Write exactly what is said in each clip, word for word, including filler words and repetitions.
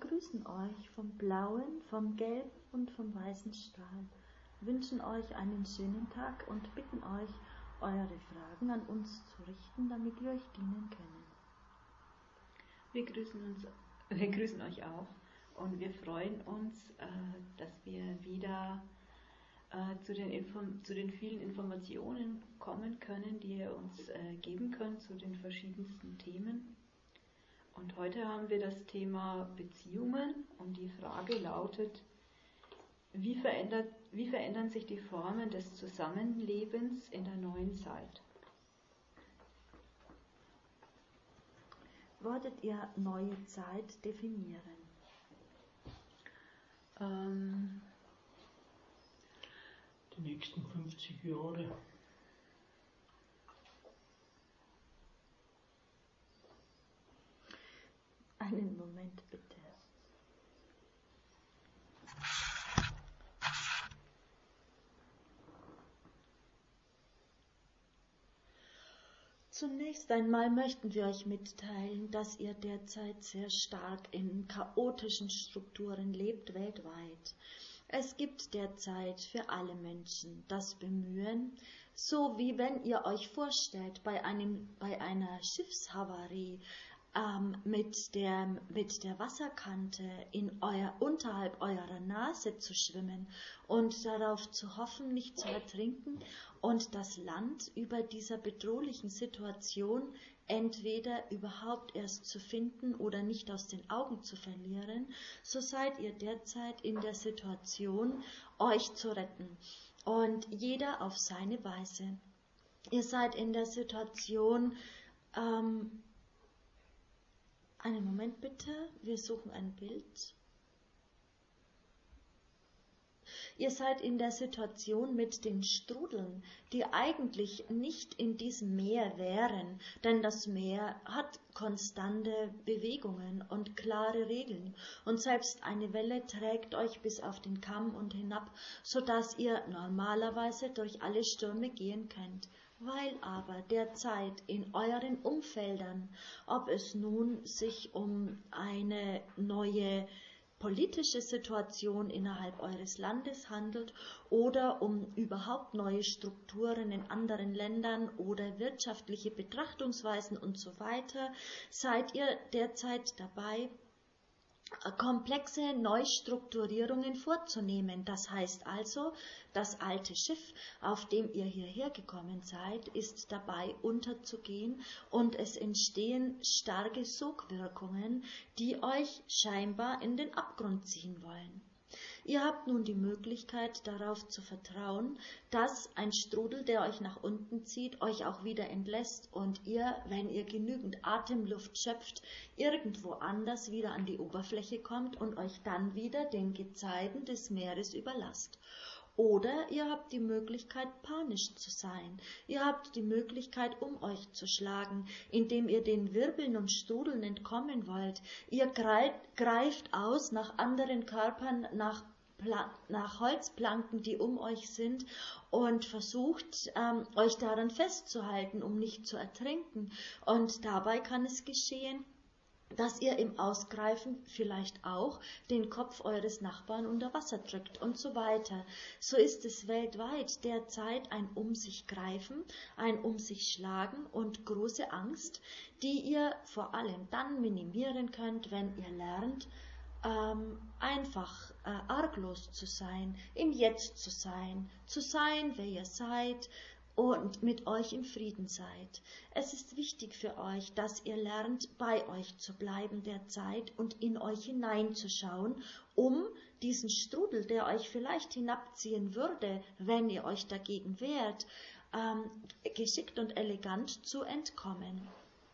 grüßen euch vom blauen, vom gelben und vom weißen Strahl, wünschen euch einen schönen Tag und bitten euch, eure Fragen an uns zu richten, damit wir euch dienen können. Wir grüßen, uns, wir grüßen euch auch und wir freuen uns, äh, dass wir wieder äh, zu, den Inform- zu den vielen Informationen kommen können, die ihr uns äh, geben könnt zu den verschiedensten Themen. Und heute haben wir das Thema Beziehungen und die Frage lautet, wie, verändert, wie verändern sich die Formen des Zusammenlebens in der neuen Zeit? Würdet ihr neue Zeit definieren? Ähm, Die nächsten fünfzig Jahre. Einen Moment bitte. Zunächst einmal möchten wir euch mitteilen, dass ihr derzeit sehr stark in chaotischen Strukturen lebt weltweit. Es gibt derzeit für alle Menschen das Bemühen, so wie wenn ihr euch vorstellt, bei, einem, bei einer Schiffshavarie ähm, mit, der, mit der Wasserkante in euer, unterhalb eurer Nase zu schwimmen und darauf zu hoffen, nicht zu ertrinken und das Land über dieser bedrohlichen Situation entweder überhaupt erst zu finden oder nicht aus den Augen zu verlieren, so seid ihr derzeit in der Situation, euch zu retten. Und jeder auf seine Weise. Ihr seid in der Situation, ähm, einen Moment bitte, wir suchen ein Bild. Ihr seid in der Situation mit den Strudeln, die eigentlich nicht in diesem Meer wären, denn das Meer hat konstante Bewegungen und klare Regeln und selbst eine Welle trägt euch bis auf den Kamm und hinab, sodass ihr normalerweise durch alle Stürme gehen könnt. Weil aber derzeit in euren Umfeldern, ob es nun sich um eine neue politische Situation innerhalb eures Landes handelt oder um überhaupt neue Strukturen in anderen Ländern oder wirtschaftliche Betrachtungsweisen und so weiter, seid ihr derzeit dabei, komplexe Neustrukturierungen vorzunehmen. Das heißt also, das alte Schiff, auf dem ihr hierher gekommen seid, ist dabei unterzugehen und es entstehen starke Sogwirkungen, die euch scheinbar in den Abgrund ziehen wollen. Ihr habt nun die Möglichkeit, darauf zu vertrauen, dass ein Strudel, der euch nach unten zieht, euch auch wieder entlässt und ihr, wenn ihr genügend Atemluft schöpft, irgendwo anders wieder an die Oberfläche kommt und euch dann wieder den Gezeiten des Meeres überlasst. Oder ihr habt die Möglichkeit, panisch zu sein. Ihr habt die Möglichkeit, um euch zu schlagen, indem ihr den Wirbeln und Strudeln entkommen wollt. Ihr greift aus nach anderen Körpern, nach, nach Holzplanken, die um euch sind, und versucht, ähm, euch daran festzuhalten, um nicht zu ertrinken. Und dabei kann es geschehen, dass ihr im Ausgreifen vielleicht auch den Kopf eures Nachbarn unter Wasser drückt und so weiter. So ist es weltweit derzeit ein Um sich greifen, ein Um sich schlagen und große Angst, die ihr vor allem dann minimieren könnt, wenn ihr lernt, ähm, einfach äh, arglos zu sein, im Jetzt zu sein, zu sein, wer ihr seid, und mit euch im Frieden seid. Es ist wichtig für euch, dass ihr lernt, bei euch zu bleiben derzeit und in euch hineinzuschauen, um diesen Strudel, der euch vielleicht hinabziehen würde, wenn ihr euch dagegen wehrt, ähm, geschickt und elegant zu entkommen.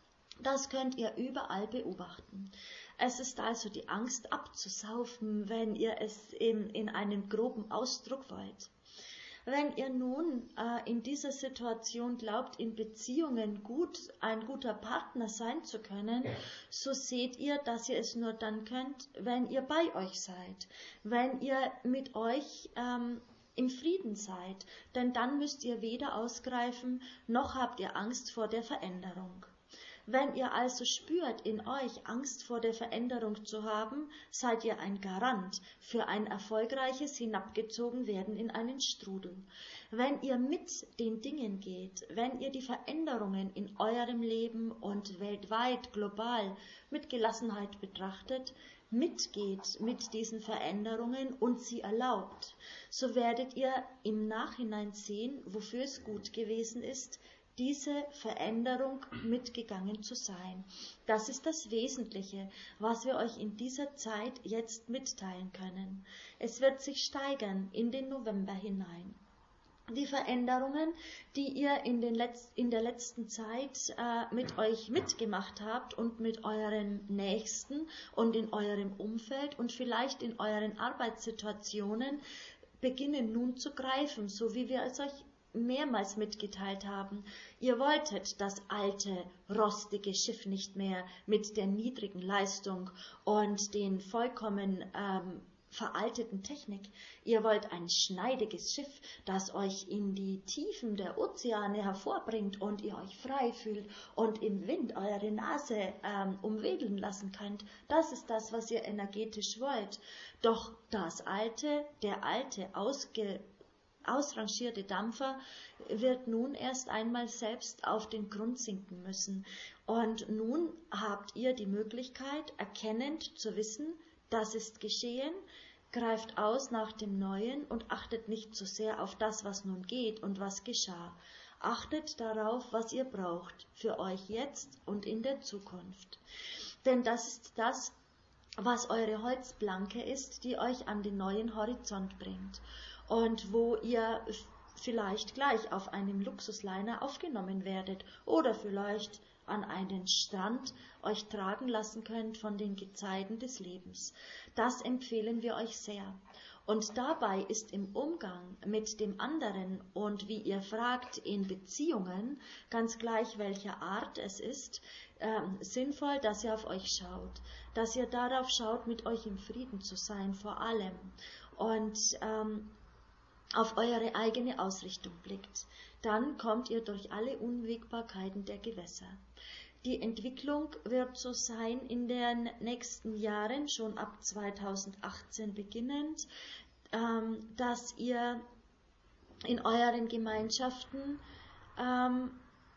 Das könnt ihr überall beobachten. Es ist also die Angst abzusaufen, wenn ihr es in, in einem groben Ausdruck wollt. Wenn ihr nun äh, in dieser Situation glaubt, in Beziehungen gut, ein guter Partner sein zu können, so seht ihr, dass ihr es nur dann könnt, wenn ihr bei euch seid, wenn ihr mit euch ähm, im Frieden seid, denn dann müsst ihr weder ausgreifen, noch habt ihr Angst vor der Veränderung. Wenn ihr also spürt, in euch Angst vor der Veränderung zu haben, seid ihr ein Garant für ein erfolgreiches Hinabgezogenwerden in einen Strudel. Wenn ihr mit den Dingen geht, wenn ihr die Veränderungen in eurem Leben und weltweit, global mit Gelassenheit betrachtet, mitgeht mit diesen Veränderungen und sie erlaubt, so werdet ihr im Nachhinein sehen, wofür es gut gewesen ist, diese Veränderung mitgegangen zu sein. Das ist das Wesentliche, was wir euch in dieser Zeit jetzt mitteilen können. Es wird sich steigern in den November hinein. Die Veränderungen, die ihr in, den Letz-, in der letzten Zeit äh, mit euch mitgemacht habt und mit euren Nächsten und in eurem Umfeld und vielleicht in euren Arbeitssituationen, beginnen nun zu greifen, so wie wir es euch mehrmals mitgeteilt haben. Ihr wolltet das alte, rostige Schiff nicht mehr mit der niedrigen Leistung und den vollkommen ähm, veralteten Technik. Ihr wollt ein schneidiges Schiff, das euch in die Tiefen der Ozeane hervorbringt und ihr euch frei fühlt und im Wind eure Nase ähm, umwedeln lassen könnt. Das ist das, was ihr energetisch wollt. Doch das alte, der alte, ausge ausrangierte Dampfer wird nun erst einmal selbst auf den Grund sinken müssen. Und nun habt ihr die Möglichkeit, erkennend zu wissen, das ist geschehen, greift aus nach dem Neuen und achtet nicht so sehr auf das, was nun geht und was geschah. Achtet darauf, was ihr braucht, für euch jetzt und in der Zukunft. Denn das ist das, was eure Holzplanke ist, die euch an den neuen Horizont bringt. Und wo ihr vielleicht gleich auf einem Luxusliner aufgenommen werdet oder vielleicht an einen Strand euch tragen lassen könnt von den Gezeiten des Lebens. Das empfehlen wir euch sehr. Und dabei ist im Umgang mit dem anderen und wie ihr fragt in Beziehungen, ganz gleich welcher Art es ist, äh, sinnvoll, dass ihr auf euch schaut, dass ihr darauf schaut, mit euch im Frieden zu sein vor allem und ähm, auf eure eigene Ausrichtung blickt. Dann kommt ihr durch alle Unwägbarkeiten der Gewässer. Die Entwicklung wird so sein in den nächsten Jahren, schon ab zweitausendachtzehn beginnend, ähm, dass ihr in euren Gemeinschaften ähm,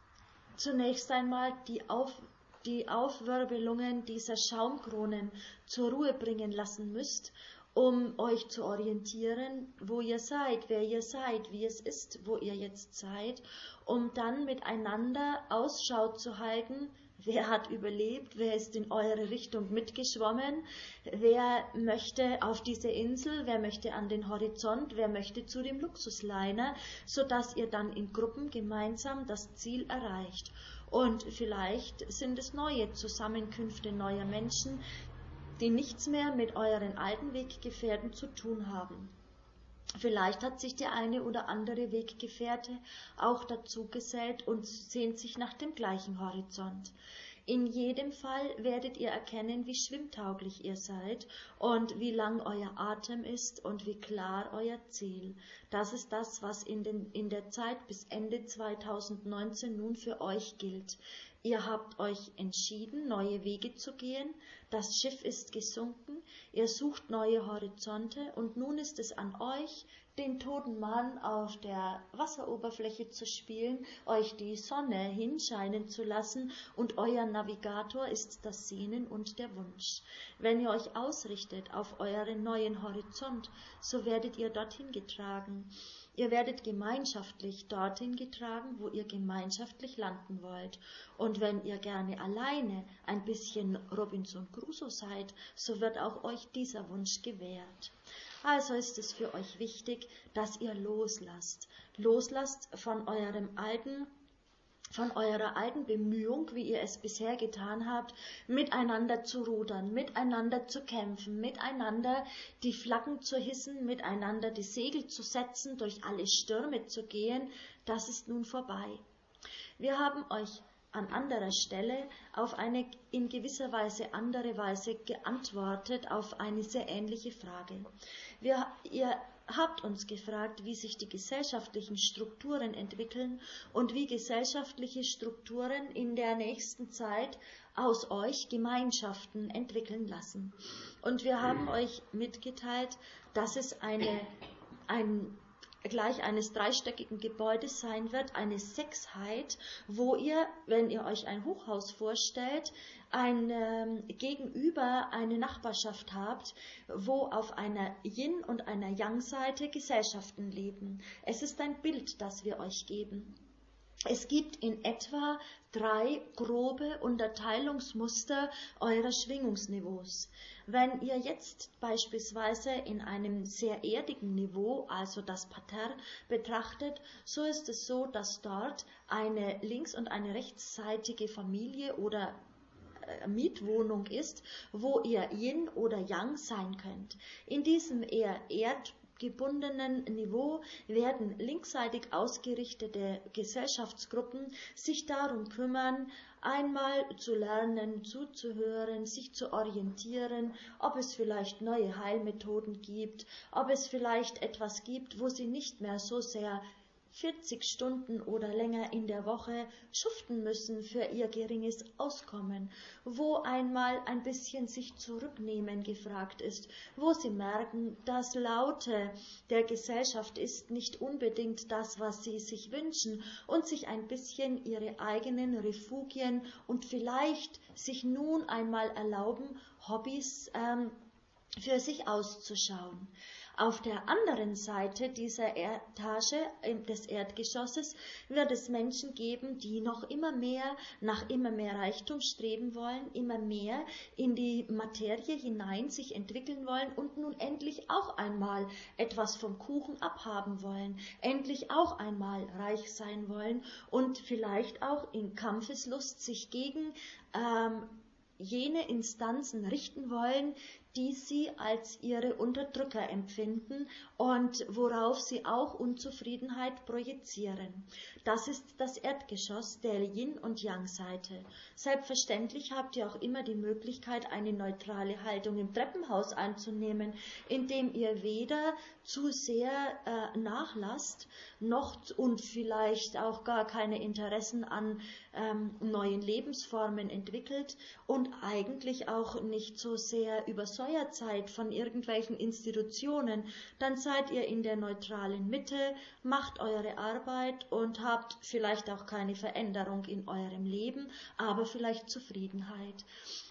zunächst einmal die, Auf, die Aufwirbelungen dieser Schaumkronen zur Ruhe bringen lassen müsst, um euch zu orientieren, wo ihr seid, wer ihr seid, wie es ist, wo ihr jetzt seid, um dann miteinander Ausschau zu halten, wer hat überlebt, wer ist in eure Richtung mitgeschwommen, wer möchte auf diese Insel, wer möchte an den Horizont, wer möchte zu dem Luxusliner, sodass ihr dann in Gruppen gemeinsam das Ziel erreicht. Und vielleicht sind es neue Zusammenkünfte neuer Menschen, die nichts mehr mit euren alten Weggefährten zu tun haben. Vielleicht hat sich der eine oder andere Weggefährte auch dazu gesellt und sehnt sich nach dem gleichen Horizont. In jedem Fall werdet ihr erkennen, wie schwimmtauglich ihr seid und wie lang euer Atem ist und wie klar euer Ziel. Das ist das, was in, den, in der Zeit bis Ende zweitausendneunzehn nun für euch gilt. Ihr habt euch entschieden, neue Wege zu gehen, das Schiff ist gesunken, ihr sucht neue Horizonte und nun ist es an euch, den toten Mann auf der Wasseroberfläche zu spielen, euch die Sonne hinscheinen zu lassen und euer Navigator ist das Sehnen und der Wunsch. Wenn ihr euch ausrichtet auf euren neuen Horizont, so werdet ihr dorthin getragen. Ihr werdet gemeinschaftlich dorthin getragen, wo ihr gemeinschaftlich landen wollt. Und wenn ihr gerne alleine ein bisschen Robinson Crusoe seid, so wird auch euch dieser Wunsch gewährt. Also ist es für euch wichtig, dass ihr loslasst. Loslasst von eurem alten von eurer alten Bemühung, wie ihr es bisher getan habt, miteinander zu rudern, miteinander zu kämpfen, miteinander die Flaggen zu hissen, miteinander die Segel zu setzen, durch alle Stürme zu gehen, das ist nun vorbei. Wir haben euch an anderer Stelle auf eine in gewisser Weise andere Weise geantwortet auf eine sehr ähnliche Frage. Wir, ihr habt uns gefragt, wie sich die gesellschaftlichen Strukturen entwickeln und wie gesellschaftliche Strukturen in der nächsten Zeit aus euch Gemeinschaften entwickeln lassen. Und wir haben euch mitgeteilt, dass es eine, ein gleich eines dreistöckigen Gebäudes sein wird, eine Sechsheit, wo ihr, wenn ihr euch ein Hochhaus vorstellt, ein ähm, Gegenüber eine Nachbarschaft habt, wo auf einer Yin- und einer Yang-Seite Gesellschaften leben. Es ist ein Bild, das wir euch geben. Es gibt in etwa drei grobe Unterteilungsmuster eurer Schwingungsniveaus. Wenn ihr jetzt beispielsweise in einem sehr erdigen Niveau, also das Parterre, betrachtet, so ist es so, dass dort eine links- und eine rechtsseitige Familie oder äh, Mietwohnung ist, wo ihr Yin oder Yang sein könnt. In diesem eher erd gebundenen Niveau werden linksseitig ausgerichtete Gesellschaftsgruppen sich darum kümmern, einmal zu lernen, zuzuhören, sich zu orientieren, ob es vielleicht neue Heilmethoden gibt, ob es vielleicht etwas gibt, wo sie nicht mehr so sehr vierzig Stunden oder länger in der Woche schuften müssen für ihr geringes Auskommen, wo einmal ein bisschen sich zurücknehmen gefragt ist, wo sie merken, das Laute der Gesellschaft ist nicht unbedingt das, was sie sich wünschen und sich ein bisschen ihre eigenen Refugien und vielleicht sich nun einmal erlauben, Hobbys ähm, für sich auszuschauen. Auf der anderen Seite dieser Etage des Erdgeschosses wird es Menschen geben, die noch immer mehr nach immer mehr Reichtum streben wollen, immer mehr in die Materie hinein sich entwickeln wollen und nun endlich auch einmal etwas vom Kuchen abhaben wollen, endlich auch einmal reich sein wollen und vielleicht auch in Kampfeslust sich gegen ähm, jene Instanzen richten wollen, die sie als ihre Unterdrücker empfinden und worauf sie auch Unzufriedenheit projizieren. Das ist das Erdgeschoss der Yin- und Yang-Seite. Selbstverständlich habt ihr auch immer die Möglichkeit, eine neutrale Haltung im Treppenhaus anzunehmen, indem ihr weder zu sehr äh, nachlasst, noch und vielleicht auch gar keine Interessen an ähm, neuen Lebensformen entwickelt und eigentlich auch nicht so sehr übersäuert seid von irgendwelchen Institutionen, dann seid ihr in der neutralen Mitte, macht eure Arbeit und habt vielleicht auch keine Veränderung in eurem Leben, aber vielleicht Zufriedenheit.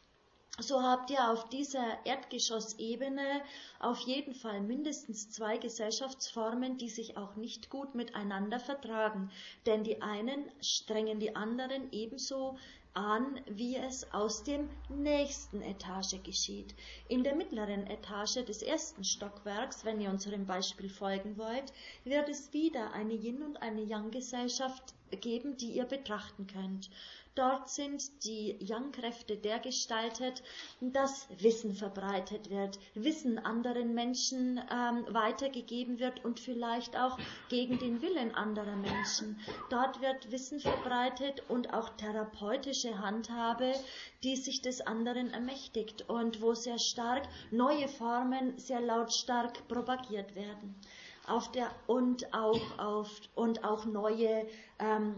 So habt ihr auf dieser Erdgeschossebene auf jeden Fall mindestens zwei Gesellschaftsformen, die sich auch nicht gut miteinander vertragen, denn die einen strengen die anderen ebenso an, wie es aus dem nächsten Etage geschieht. In der mittleren Etage des ersten Stockwerks, wenn ihr unserem Beispiel folgen wollt, wird es wieder eine Yin- und eine Yang-Gesellschaft geben, die ihr betrachten könnt. Dort sind die Yang-Kräfte dergestaltet, dass Wissen verbreitet wird, Wissen anderen Menschen ähm, weitergegeben wird und vielleicht auch gegen den Willen anderer Menschen. Dort wird Wissen verbreitet und auch therapeutische Handhabe, die sich des anderen ermächtigt und wo sehr stark neue Formen sehr lautstark propagiert werden. Auf der und auch auf und auch neue ähm,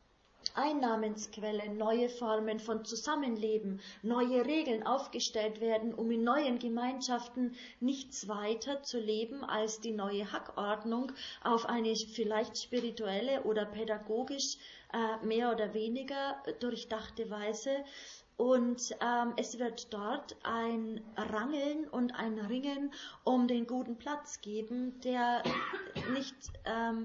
Einnahmensquellen, neue Formen von Zusammenleben, neue Regeln aufgestellt werden, um in neuen Gemeinschaften nichts weiter zu leben als die neue Hackordnung auf eine vielleicht spirituelle oder pädagogisch äh, mehr oder weniger durchdachte Weise. Und ähm, es wird dort ein Rangeln und ein Ringen um den guten Platz geben, der nicht ähm,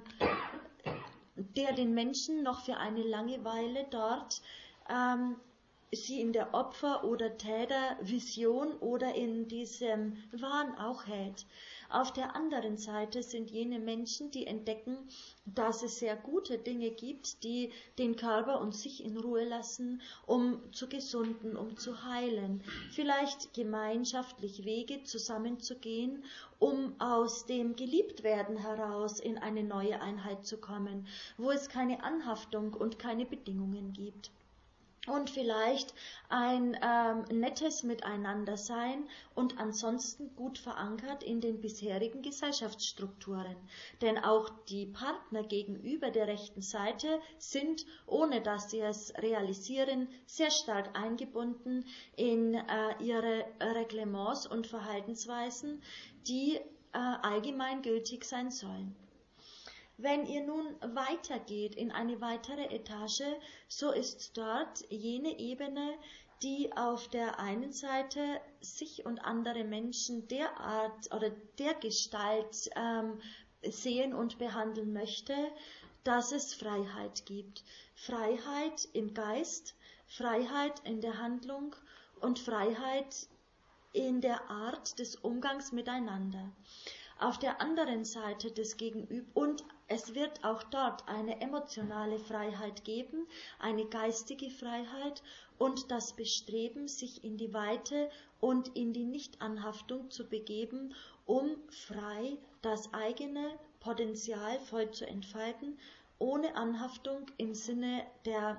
der den Menschen noch für eine Langeweile dort ähm, sie in der Opfer- oder Tätervision oder in diesem Wahn auch hält. Auf der anderen Seite sind jene Menschen, die entdecken, dass es sehr gute Dinge gibt, die den Körper und sich in Ruhe lassen, um zu gesunden, um zu heilen. Vielleicht gemeinschaftlich Wege zusammenzugehen, um aus dem Geliebtwerden heraus in eine neue Einheit zu kommen, wo es keine Anhaftung und keine Bedingungen gibt. und vielleicht ein ähm, nettes Miteinander sein und ansonsten gut verankert in den bisherigen Gesellschaftsstrukturen. Denn auch die Partner gegenüber der rechten Seite sind, ohne dass sie es realisieren, sehr stark eingebunden in äh, ihre Reglements und Verhaltensweisen, die äh, allgemeingültig sein sollen. Wenn ihr nun weitergeht in eine weitere Etage, so ist dort jene Ebene, die auf der einen Seite sich und andere Menschen derart oder dergestalt ähm, sehen und behandeln möchte, dass es Freiheit gibt. Freiheit im Geist, Freiheit in der Handlung und Freiheit in der Art des Umgangs miteinander. Auf der anderen Seite des Gegenüber, und es wird auch dort eine emotionale Freiheit geben, eine geistige Freiheit und das Bestreben, sich in die Weite und in die Nichtanhaftung zu begeben, um frei das eigene Potenzial voll zu entfalten, ohne Anhaftung im Sinne der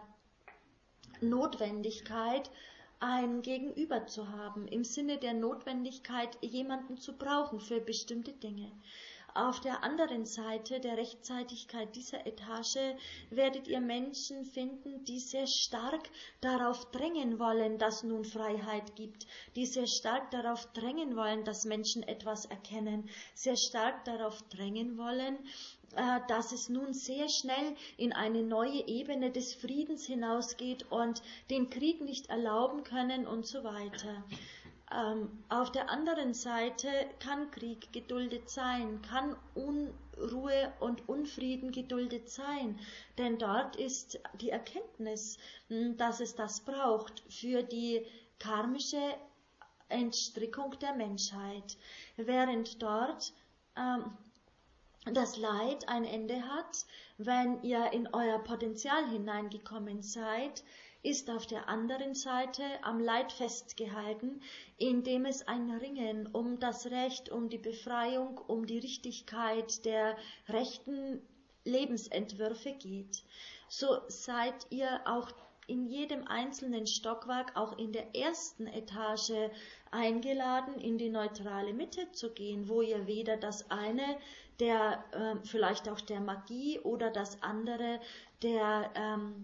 Notwendigkeit, ein Gegenüber zu haben, im Sinne der Notwendigkeit, jemanden zu brauchen für bestimmte Dinge. Auf der anderen Seite der Rechtzeitigkeit dieser Etage werdet ihr Menschen finden, die sehr stark darauf drängen wollen, dass nun Freiheit gibt, die sehr stark darauf drängen wollen, dass Menschen etwas erkennen, sehr stark darauf drängen wollen, dass es nun sehr schnell in eine neue Ebene des Friedens hinausgeht und den Krieg nicht erlauben können und so weiter. Ähm, auf der anderen Seite kann Krieg geduldet sein, kann Unruhe und Unfrieden geduldet sein, denn dort ist die Erkenntnis, dass es das braucht für die karmische Entstrickung der Menschheit, während dort ähm, das Leid ein Ende hat, wenn ihr in euer Potenzial hineingekommen seid, ist auf der anderen Seite am Leid festgehalten, indem es ein Ringen um das Recht, um die Befreiung, um die Richtigkeit der rechten Lebensentwürfe geht. So seid ihr auch in jedem einzelnen Stockwerk, auch in der ersten Etage, eingeladen, in die neutrale Mitte zu gehen, wo ihr weder das eine der äh, vielleicht auch der Magie oder das andere der ähm,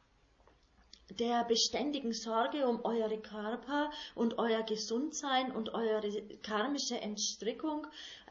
der beständigen Sorge um eure Körper und euer Gesundsein und eure karmische Entstrickung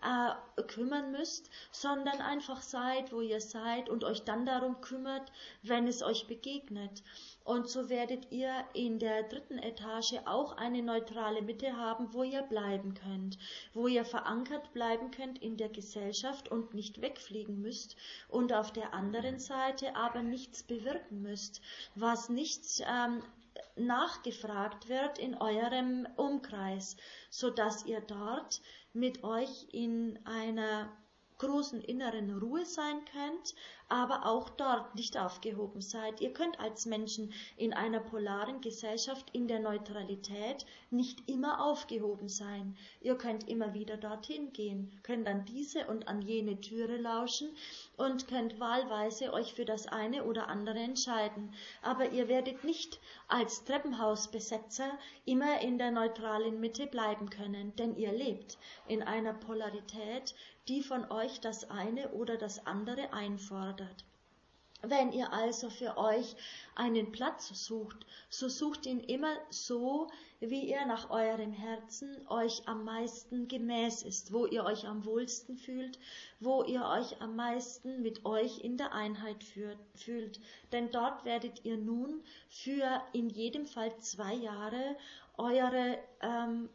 äh, kümmern müsst, sondern einfach seid, wo ihr seid und euch dann darum kümmert, wenn es euch begegnet. Und so werdet ihr in der dritten Etage auch eine neutrale Mitte haben, wo ihr bleiben könnt, wo ihr verankert bleiben könnt in der Gesellschaft und nicht wegfliegen müsst und auf der anderen Seite aber nichts bewirken müsst, was nicht ähm, nachgefragt wird in eurem Umkreis, so dass ihr dort mit euch in einer großen inneren Ruhe sein könnt, aber auch dort nicht aufgehoben seid. Ihr könnt als Menschen in einer polaren Gesellschaft in der Neutralität nicht immer aufgehoben sein. Ihr könnt immer wieder dorthin gehen, könnt an diese und an jene Türe lauschen und könnt wahlweise euch für das eine oder andere entscheiden. Aber ihr werdet nicht als Treppenhausbesetzer immer in der neutralen Mitte bleiben können, denn ihr lebt in einer Polarität, die von euch das eine oder das andere einfordert. Wenn ihr also für euch einen Platz sucht, so sucht ihn immer so, wie er nach eurem Herzen euch am meisten gemäß ist, wo ihr euch am wohlsten fühlt, wo ihr euch am meisten mit euch in der Einheit fühlt. Denn dort werdet ihr nun für in jedem Fall zwei Jahre eure ähm,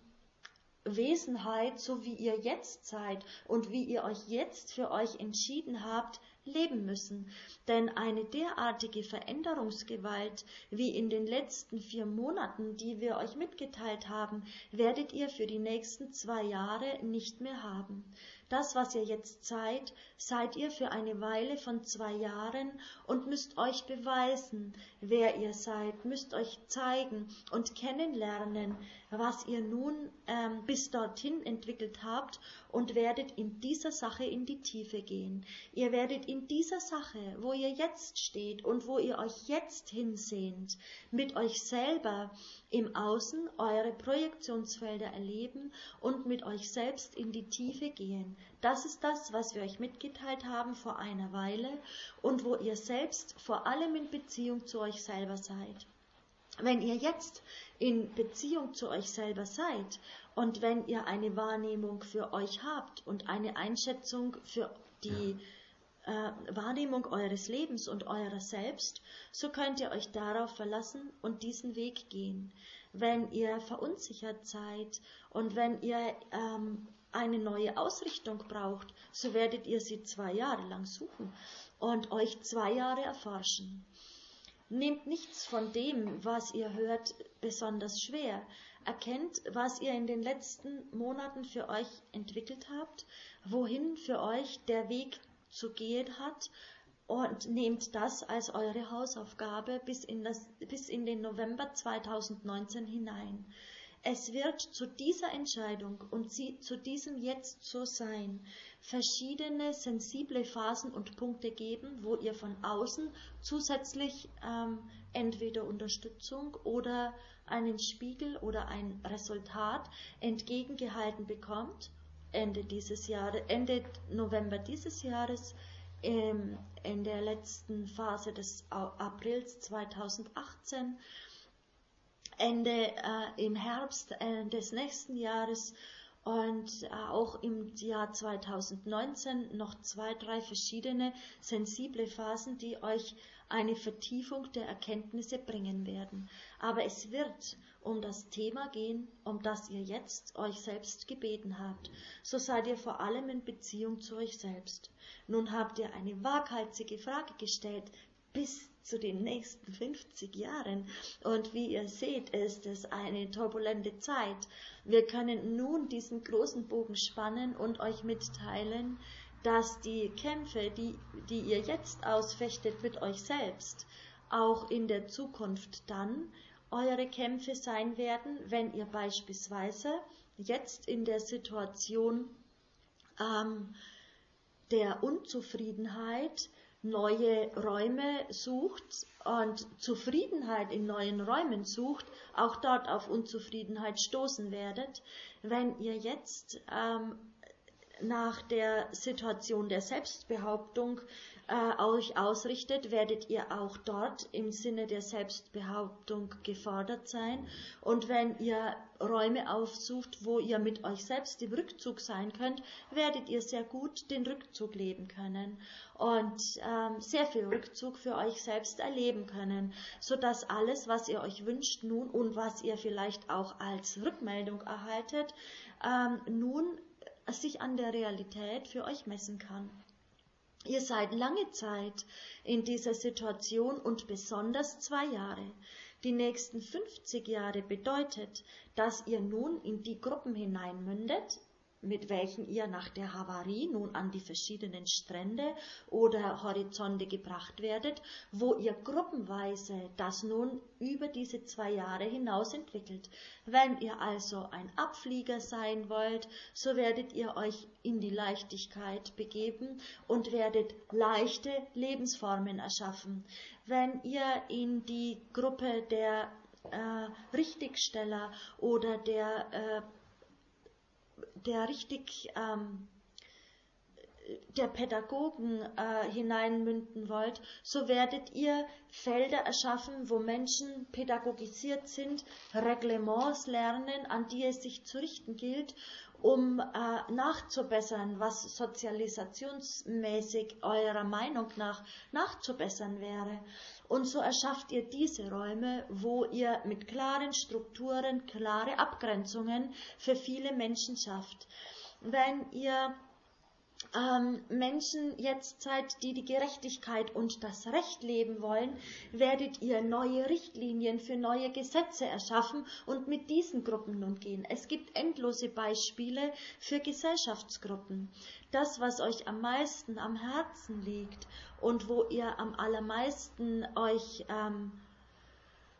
Wesenheit, so wie ihr jetzt seid und wie ihr euch jetzt für euch entschieden habt, leben müssen. Denn eine derartige Veränderungsgewalt wie in den letzten vier Monaten, die wir euch mitgeteilt haben, werdet ihr für die nächsten zwei Jahre nicht mehr haben. Das, was ihr jetzt seid, seid ihr für eine Weile von zwei Jahren und müsst euch beweisen, wer ihr seid, müsst euch zeigen und kennenlernen, was ihr nun ähm, bis dorthin entwickelt habt und werdet in dieser Sache in die Tiefe gehen. Ihr werdet in dieser Sache, wo ihr jetzt steht und wo ihr euch jetzt hinsehnt, mit euch selber im Außen eure Projektionsfelder erleben und mit euch selbst in die Tiefe gehen. Das ist das, was wir euch mitgeteilt haben vor einer Weile und wo ihr selbst vor allem in Beziehung zu euch selber seid. Wenn ihr jetzt in Beziehung zu euch selber seid und wenn ihr eine Wahrnehmung für euch habt und eine Einschätzung für die äh, Wahrnehmung eures Lebens und eurer selbst, so könnt ihr euch darauf verlassen und diesen Weg gehen. Wenn ihr verunsichert seid und wenn ihr ähm, eine neue Ausrichtung braucht, so werdet ihr sie zwei Jahre lang suchen und euch zwei Jahre erforschen. Nehmt nichts von dem, was ihr hört, besonders schwer. Erkennt, was ihr in den letzten Monaten für euch entwickelt habt, wohin für euch der Weg zu gehen hat und nehmt das als eure Hausaufgabe bis in, das, bis in den November zweitausendneunzehn hinein. Es wird zu dieser Entscheidung und sie, zu diesem Jetzt so sein, verschiedene sensible Phasen und Punkte geben, wo ihr von außen zusätzlich ähm, entweder Unterstützung oder einen Spiegel oder ein Resultat entgegengehalten bekommt. Ende dieses Jahres, Ende November dieses Jahres, ähm, in der letzten Phase des Aprils zweitausendachtzehn, Ende äh, im Herbst äh, des nächsten Jahres und äh, auch im Jahr zweitausendneunzehn noch zwei, drei verschiedene sensible Phasen, die euch eine Vertiefung der Erkenntnisse bringen werden. Aber es wird um das Thema gehen, um das ihr jetzt euch selbst gebeten habt. So seid ihr vor allem in Beziehung zu euch selbst. Nun habt ihr eine waghalsige Frage gestellt, bis zu den nächsten fünfzig Jahren. Und wie ihr seht, ist es eine turbulente Zeit. Wir können nun diesen großen Bogen spannen und euch mitteilen, dass die Kämpfe, die, die ihr jetzt ausfechtet mit euch selbst, auch in der Zukunft dann eure Kämpfe sein werden, wenn ihr beispielsweise jetzt in der Situation ähm, der Unzufriedenheit neue Räume sucht und Zufriedenheit in neuen Räumen sucht, auch dort auf Unzufriedenheit stoßen werdet. Wenn ihr jetzt ähm, nach der Situation der Selbstbehauptung äh, euch ausrichtet, werdet ihr auch dort im Sinne der Selbstbehauptung gefordert sein. Und wenn ihr Räume aufsucht, wo ihr mit euch selbst im Rückzug sein könnt, werdet ihr sehr gut den Rückzug leben können und ähm, sehr viel Rückzug für euch selbst erleben können, sodass alles, was ihr euch wünscht nun und was ihr vielleicht auch als Rückmeldung erhaltet, ähm, nun sich an der Realität für euch messen kann. Ihr seid lange Zeit in dieser Situation und besonders zwei Jahre. Die nächsten fünfzig Jahre bedeutet, dass ihr nun in die Gruppen hineinmündet, mit welchen ihr nach der Havarie nun an die verschiedenen Strände oder Horizonte gebracht werdet, wo ihr gruppenweise das nun über diese zwei Jahre hinaus entwickelt. Wenn ihr also ein Abflieger sein wollt, so werdet ihr euch in die Leichtigkeit begeben und werdet leichte Lebensformen erschaffen. Wenn ihr in die Gruppe der äh, Richtigsteller oder der äh, der richtig ähm, der Pädagogen äh, hineinmünden wollt, so werdet ihr Felder erschaffen, wo Menschen pädagogisiert sind, Reglements lernen, an die es sich zu richten gilt, um äh, nachzubessern, was sozialisationsmäßig eurer Meinung nach nachzubessern wäre. Und so erschafft ihr diese Räume, wo ihr mit klaren Strukturen, klare Abgrenzungen für viele Menschen schafft. Wenn ihr ähm, Menschen jetzt seid, die die Gerechtigkeit und das Recht leben wollen, werdet ihr neue Richtlinien für neue Gesetze erschaffen und mit diesen Gruppen nun gehen. Es gibt endlose Beispiele für Gesellschaftsgruppen. Das, was euch am meisten am Herzen liegt und wo ihr am allermeisten euch ähm,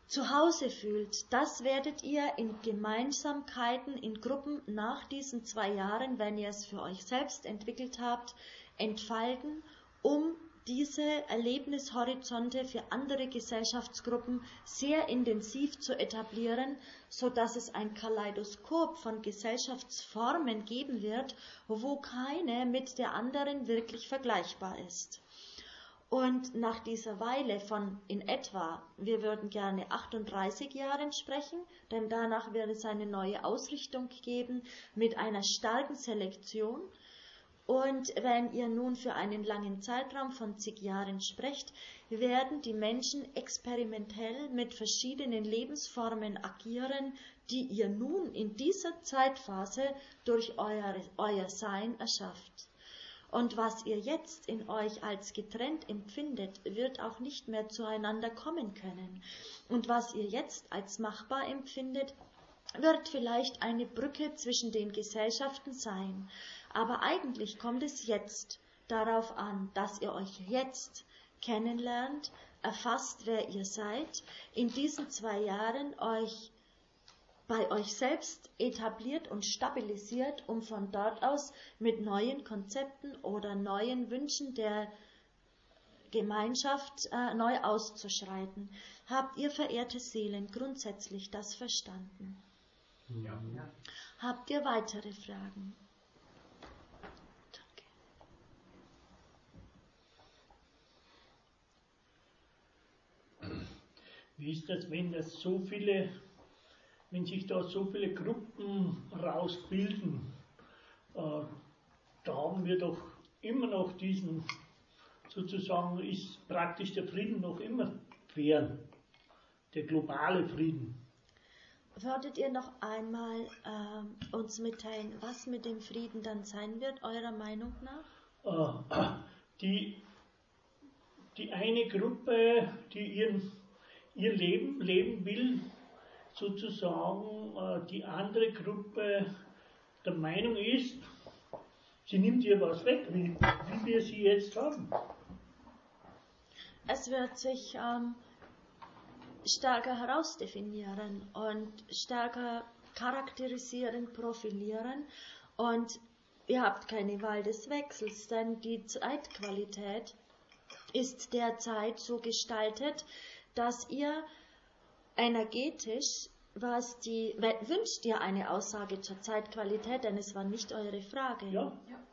zu Hause fühlt, das werdet ihr in Gemeinsamkeiten, in Gruppen nach diesen zwei Jahren, wenn ihr es für euch selbst entwickelt habt, entfalten, um diese Erlebnishorizonte für andere Gesellschaftsgruppen sehr intensiv zu etablieren, so dass es ein Kaleidoskop von Gesellschaftsformen geben wird, wo keine mit der anderen wirklich vergleichbar ist. Und nach dieser Weile von in etwa, wir würden gerne achtunddreißig Jahren sprechen, denn danach wird es eine neue Ausrichtung geben mit einer starken Selektion. Und wenn ihr nun für einen langen Zeitraum von zig Jahren sprecht, werden die Menschen experimentell mit verschiedenen Lebensformen agieren, die ihr nun in dieser Zeitphase durch euer, euer Sein erschafft. Und was ihr jetzt in euch als getrennt empfindet, wird auch nicht mehr zueinander kommen können. Und was ihr jetzt als machbar empfindet, wird vielleicht eine Brücke zwischen den Gesellschaften sein. Aber eigentlich kommt es jetzt darauf an, dass ihr euch jetzt kennenlernt, erfasst, wer ihr seid, in diesen zwei Jahren euch bei euch selbst etabliert und stabilisiert, um von dort aus mit neuen Konzepten oder neuen Wünschen der Gemeinschaft äh, neu auszuschreiten. Habt ihr, verehrte Seelen, grundsätzlich das verstanden? Ja. Ja. Habt ihr weitere Fragen? Wie ist das, wenn das so viele, wenn sich da so viele Gruppen rausbilden? Äh, da haben wir doch immer noch diesen, sozusagen ist praktisch der Frieden noch immer fern, der globale Frieden. Würdet ihr noch einmal äh, uns mitteilen, was mit dem Frieden dann sein wird, eurer Meinung nach? Äh, die, die eine Gruppe, die ihren, ihr Leben leben will, sozusagen äh, die andere Gruppe der Meinung ist, sie nimmt ihr was weg, wie, wie wir sie jetzt haben. Es wird sich ähm, stärker herausdefinieren und stärker charakterisieren, profilieren, und ihr habt keine Wahl des Wechsels, denn die Zeitqualität ist derzeit so gestaltet, dass ihr energetisch, was die, wünscht ihr eine Aussage zur Zeitqualität, denn es war nicht eure Frage. Ja.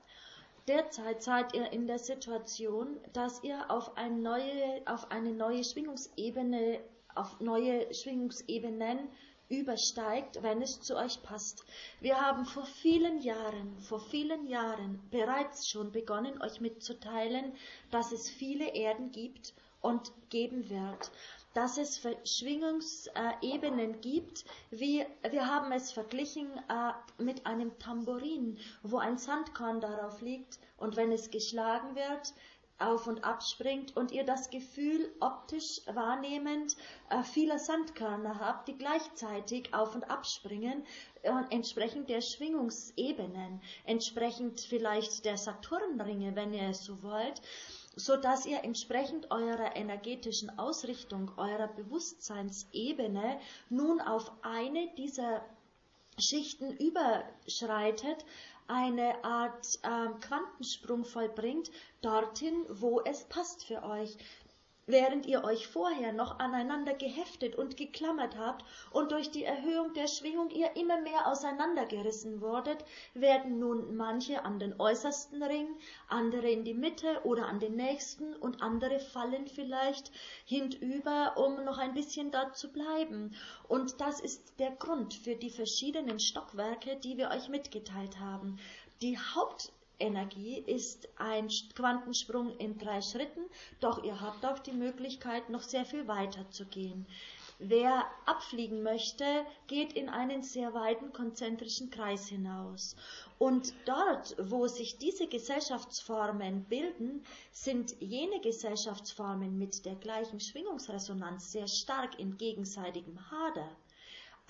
Derzeit seid ihr in der Situation, dass ihr auf eine neue, auf eine neue Schwingungsebene, auf neue Schwingungsebenen übersteigt, wenn es zu euch passt. Wir haben vor vielen Jahren, vor vielen Jahren bereits schon begonnen, euch mitzuteilen, dass es viele Erden gibt und geben wird. Dass es Schwingungsebenen gibt, wie wir haben es verglichen äh, mit einem Tambourin, wo ein Sandkorn darauf liegt und wenn es geschlagen wird, auf und ab springt und ihr das Gefühl optisch wahrnehmend äh, vieler Sandkörner habt, die gleichzeitig auf und ab springen, äh, entsprechend der Schwingungsebenen, entsprechend vielleicht der Saturnringe, wenn ihr es so wollt, so dass ihr entsprechend eurer energetischen Ausrichtung, eurer Bewusstseinsebene nun auf eine dieser Schichten überschreitet, eine Art äh, Quantensprung vollbringt, dorthin, wo es passt für euch. Während ihr euch vorher noch aneinander geheftet und geklammert habt und durch die Erhöhung der Schwingung ihr immer mehr auseinandergerissen wurdet, werden nun manche an den äußersten Ring, andere in die Mitte oder an den nächsten und andere fallen vielleicht hinüber, um noch ein bisschen dort zu bleiben. Und das ist der Grund für die verschiedenen Stockwerke, die wir euch mitgeteilt haben. Die Haupt Energie ist ein Quantensprung in drei Schritten, doch ihr habt auch die Möglichkeit, noch sehr viel weiter zu gehen. Wer abfliegen möchte, geht in einen sehr weiten konzentrischen Kreis hinaus. Und dort, wo sich diese Gesellschaftsformen bilden, sind jene Gesellschaftsformen mit der gleichen Schwingungsresonanz sehr stark in gegenseitigem Hader.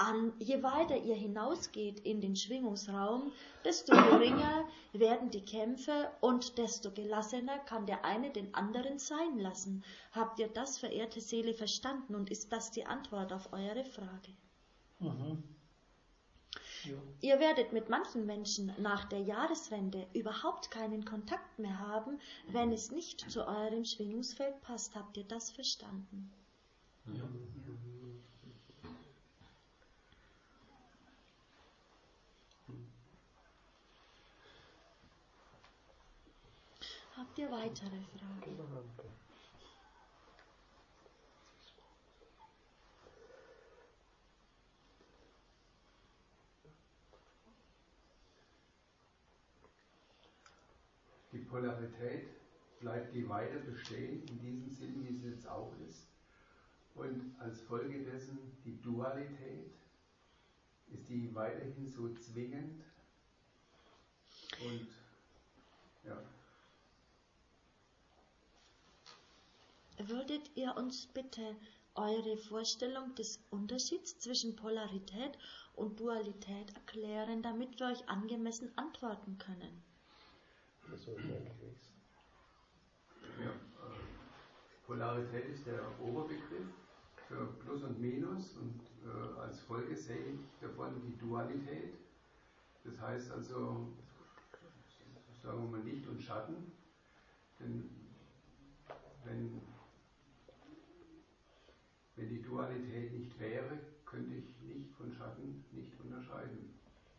An, je weiter ihr hinausgeht in den Schwingungsraum, desto geringer werden die Kämpfe und desto gelassener kann der eine den anderen sein lassen. Habt ihr das, verehrte Seele, verstanden und ist das die Antwort auf eure Frage? Mhm. Ja. Ihr werdet mit manchen Menschen nach der Jahreswende überhaupt keinen Kontakt mehr haben, wenn es nicht zu eurem Schwingungsfeld passt. Habt ihr das verstanden? Ja. Habt ihr weitere Fragen? Die Polarität, bleibt die weiter bestehen, in diesem Sinn, wie sie jetzt auch ist. Und als Folge dessen die Dualität, ist die weiterhin so zwingend und ja. Würdet ihr uns bitte eure Vorstellung des Unterschieds zwischen Polarität und Dualität erklären, damit wir euch angemessen antworten können? Ja, äh, Polarität ist der Oberbegriff für Plus und Minus und äh, als Folge sehe ich davon die Dualität. Das heißt also, sagen wir mal Licht und Schatten, denn wenn, wenn die Dualität nicht wäre, könnte ich Licht von Schatten nicht unterscheiden.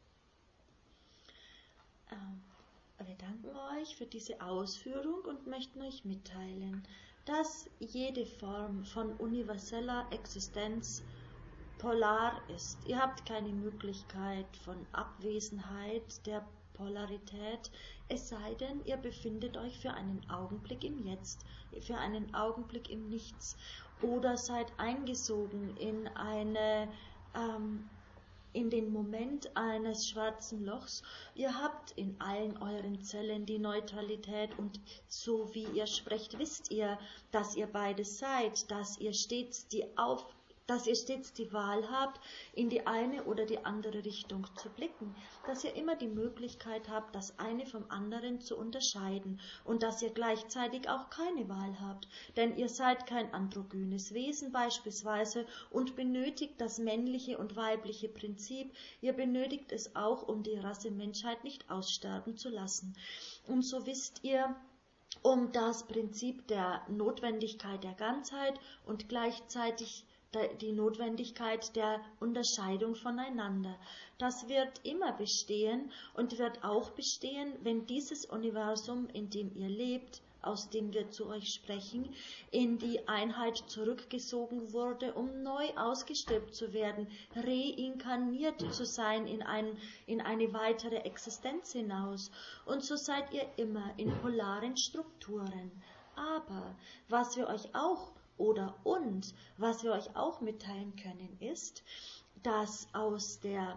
Ähm. Wir danken euch für diese Ausführung und möchten euch mitteilen, dass jede Form von universeller Existenz polar ist. Ihr habt keine Möglichkeit von Abwesenheit der Polarität, es sei denn, ihr befindet euch für einen Augenblick im Jetzt, für einen Augenblick im Nichts oder seid eingesogen in eine ähm, in den Moment eines schwarzen Lochs. Ihr habt in allen euren Zellen die Neutralität und so wie ihr sprecht, wisst ihr, dass ihr beides seid, dass ihr stets die Auf dass ihr stets die Wahl habt, in die eine oder die andere Richtung zu blicken, dass ihr immer die Möglichkeit habt, das eine vom anderen zu unterscheiden und dass ihr gleichzeitig auch keine Wahl habt, denn ihr seid kein androgynes Wesen beispielsweise und benötigt das männliche und weibliche Prinzip, ihr benötigt es auch, um die Rasse Menschheit nicht aussterben zu lassen. Und so wisst ihr, um das Prinzip der Notwendigkeit der Ganzheit und gleichzeitig die Notwendigkeit der Unterscheidung voneinander. Das wird immer bestehen und wird auch bestehen, wenn dieses Universum, in dem ihr lebt, aus dem wir zu euch sprechen, in die Einheit zurückgesogen wurde, um neu ausgestirbt zu werden, reinkarniert zu sein in, ein, in eine weitere Existenz hinaus. Und so seid ihr immer in polaren Strukturen. Aber was wir euch auch Oder und, was wir euch auch mitteilen können, ist, dass aus der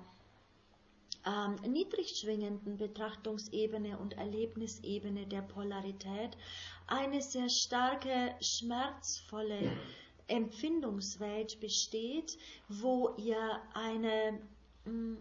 ähm, niedrig schwingenden Betrachtungsebene und Erlebnisebene der Polarität eine sehr starke, schmerzvolle Empfindungswelt besteht, wo ihr eine, mh,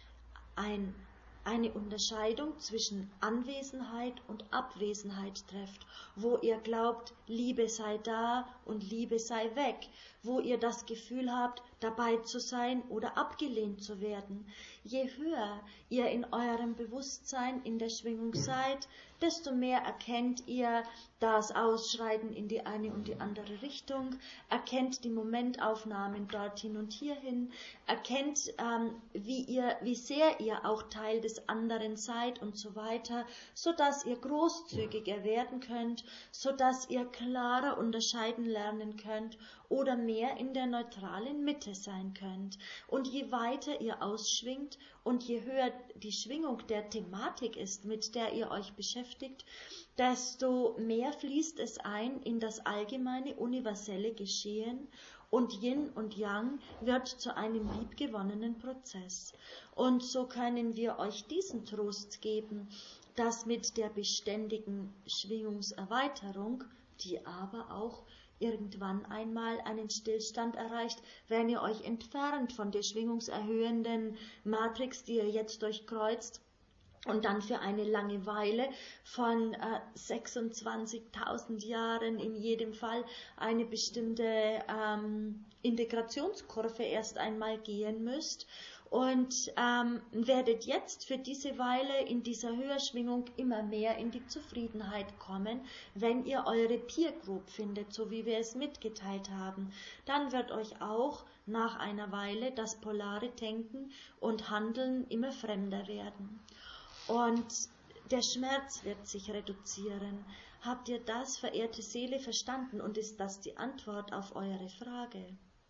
ein eine Unterscheidung zwischen Anwesenheit und Abwesenheit trefft, wo ihr glaubt, Liebe sei da und Liebe sei weg, wo ihr das Gefühl habt, dabei zu sein oder abgelehnt zu werden. Je höher ihr in eurem Bewusstsein in der Schwingung seid, desto mehr erkennt ihr das Ausschreiten in die eine und die andere Richtung, erkennt die Momentaufnahmen dorthin und hierhin, erkennt, ähm, wie ihr, wie sehr ihr auch Teil des anderen seid und so weiter, so dass ihr großzügiger werden könnt, so dass ihr klarer unterscheiden lernen könnt oder mehr in der neutralen Mitte sein könnt. Und je weiter ihr ausschwingt und je höher die Schwingung der Thematik ist, mit der ihr euch beschäftigt, desto mehr fließt es ein in das allgemeine universelle Geschehen und Yin und Yang wird zu einem liebgewonnenen Prozess. Und so können wir euch diesen Trost geben, dass mit der beständigen Schwingungserweiterung, die aber auch irgendwann einmal einen Stillstand erreicht, wenn ihr euch entfernt von der schwingungserhöhenden Matrix, die ihr jetzt durchkreuzt, und dann für eine lange Weile von äh, sechsundzwanzigtausend Jahren in jedem Fall eine bestimmte ähm, Integrationskurve erst einmal gehen müsst. Und ähm, werdet jetzt für diese Weile in dieser Höherschwingung immer mehr in die Zufriedenheit kommen, wenn ihr eure Peer Group findet, so wie wir es mitgeteilt haben. Dann wird euch auch nach einer Weile das polare Denken und Handeln immer fremder werden. Und der Schmerz wird sich reduzieren. Habt ihr das, verehrte Seele, verstanden? Und ist das die Antwort auf eure Frage?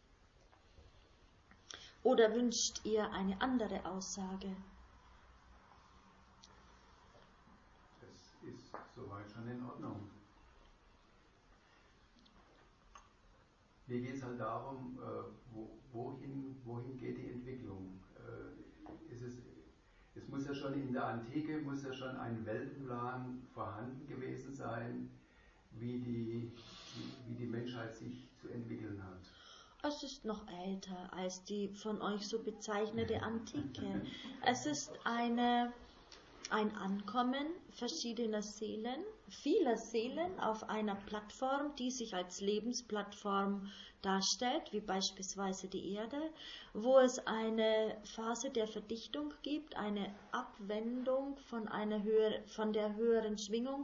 Oder wünscht ihr eine andere Aussage? Das ist soweit schon in Ordnung. Mir geht es halt darum, wohin, wohin geht die Entwicklung? Ist es Es muss ja schon in der Antike, muss ja schon ein Weltenplan vorhanden gewesen sein, wie die, wie, wie die Menschheit sich zu entwickeln hat. Es ist noch älter als die von euch so bezeichnete Antike. Es ist eine, ein Ankommen verschiedener Seelen, vieler Seelen auf einer Plattform, die sich als Lebensplattform darstellt, wie beispielsweise die Erde, wo es eine Phase der Verdichtung gibt, eine Abwendung von, einer höher, von der höheren Schwingung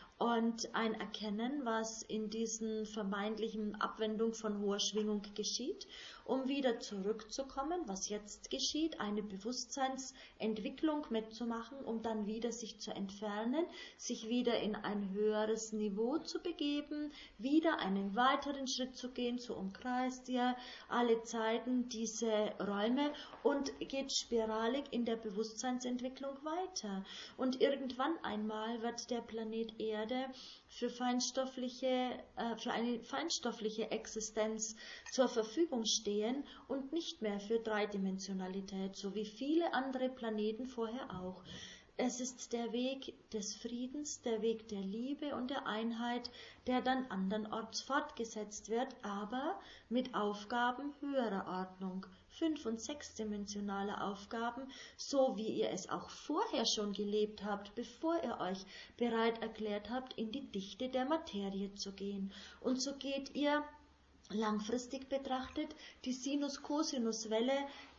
und ein Erkennen, was in diesen vermeintlichen Abwendung von hoher Schwingung geschieht, um wieder zurückzukommen, was jetzt geschieht, eine Bewusstseinsentwicklung mitzumachen, um dann wieder sich zu entfernen, sich wieder in ein höheres Niveau zu begeben, wieder einen weiteren Schritt zu gehen, so umkreist ihr alle Zeiten diese Räume und geht spiralig in der Bewusstseinsentwicklung weiter. Und irgendwann einmal wird der Planet Erde für feinstoffliche, äh, für eine feinstoffliche Existenz zur Verfügung stehen und nicht mehr für Dreidimensionalität, so wie viele andere Planeten vorher auch. Es ist der Weg des Friedens, der Weg der Liebe und der Einheit, der dann andernorts fortgesetzt wird, aber mit Aufgaben höherer Ordnung, fünf- und sechsdimensionale Aufgaben, so wie ihr es auch vorher schon gelebt habt, bevor ihr euch bereit erklärt habt, in die Dichte der Materie zu gehen. Und so geht ihr langfristig betrachtet die Sinus-Cosinus-Welle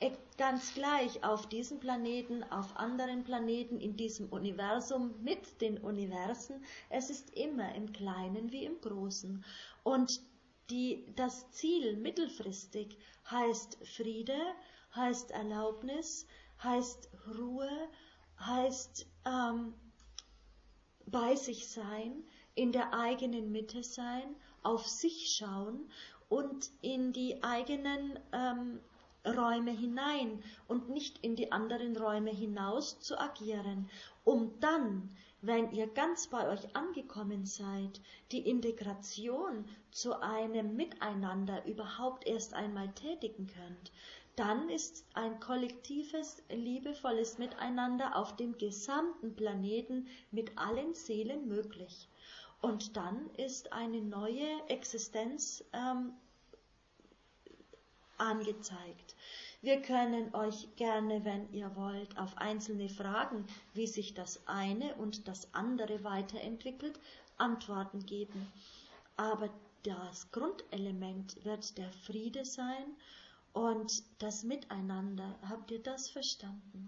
ganz gleich auf diesem Planeten, auf anderen Planeten, in diesem Universum, mit den Universen. Es ist immer im Kleinen wie im Großen. Und die, das Ziel mittelfristig heißt Friede, heißt Erlaubnis, heißt Ruhe, heißt ähm, bei sich sein, in der eigenen Mitte sein, auf sich schauen und in die eigenen ähm, Räume hinein und nicht in die anderen Räume hinaus zu agieren, um dann, wenn ihr ganz bei euch angekommen seid, die Integration zu einem Miteinander überhaupt erst einmal tätigen könnt. Dann ist ein kollektives, liebevolles Miteinander auf dem gesamten Planeten mit allen Seelen möglich. Und dann ist eine neue Existenz ähm, angezeigt. Wir können euch gerne, wenn ihr wollt, auf einzelne Fragen, wie sich das eine und das andere weiterentwickelt, Antworten geben. Aber das Grundelement wird der Friede sein und das Miteinander. Habt ihr das verstanden?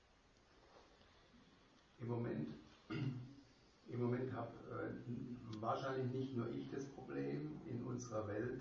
Im Moment, im Moment habe äh, wahrscheinlich nicht nur ich das Problem in unserer Welt,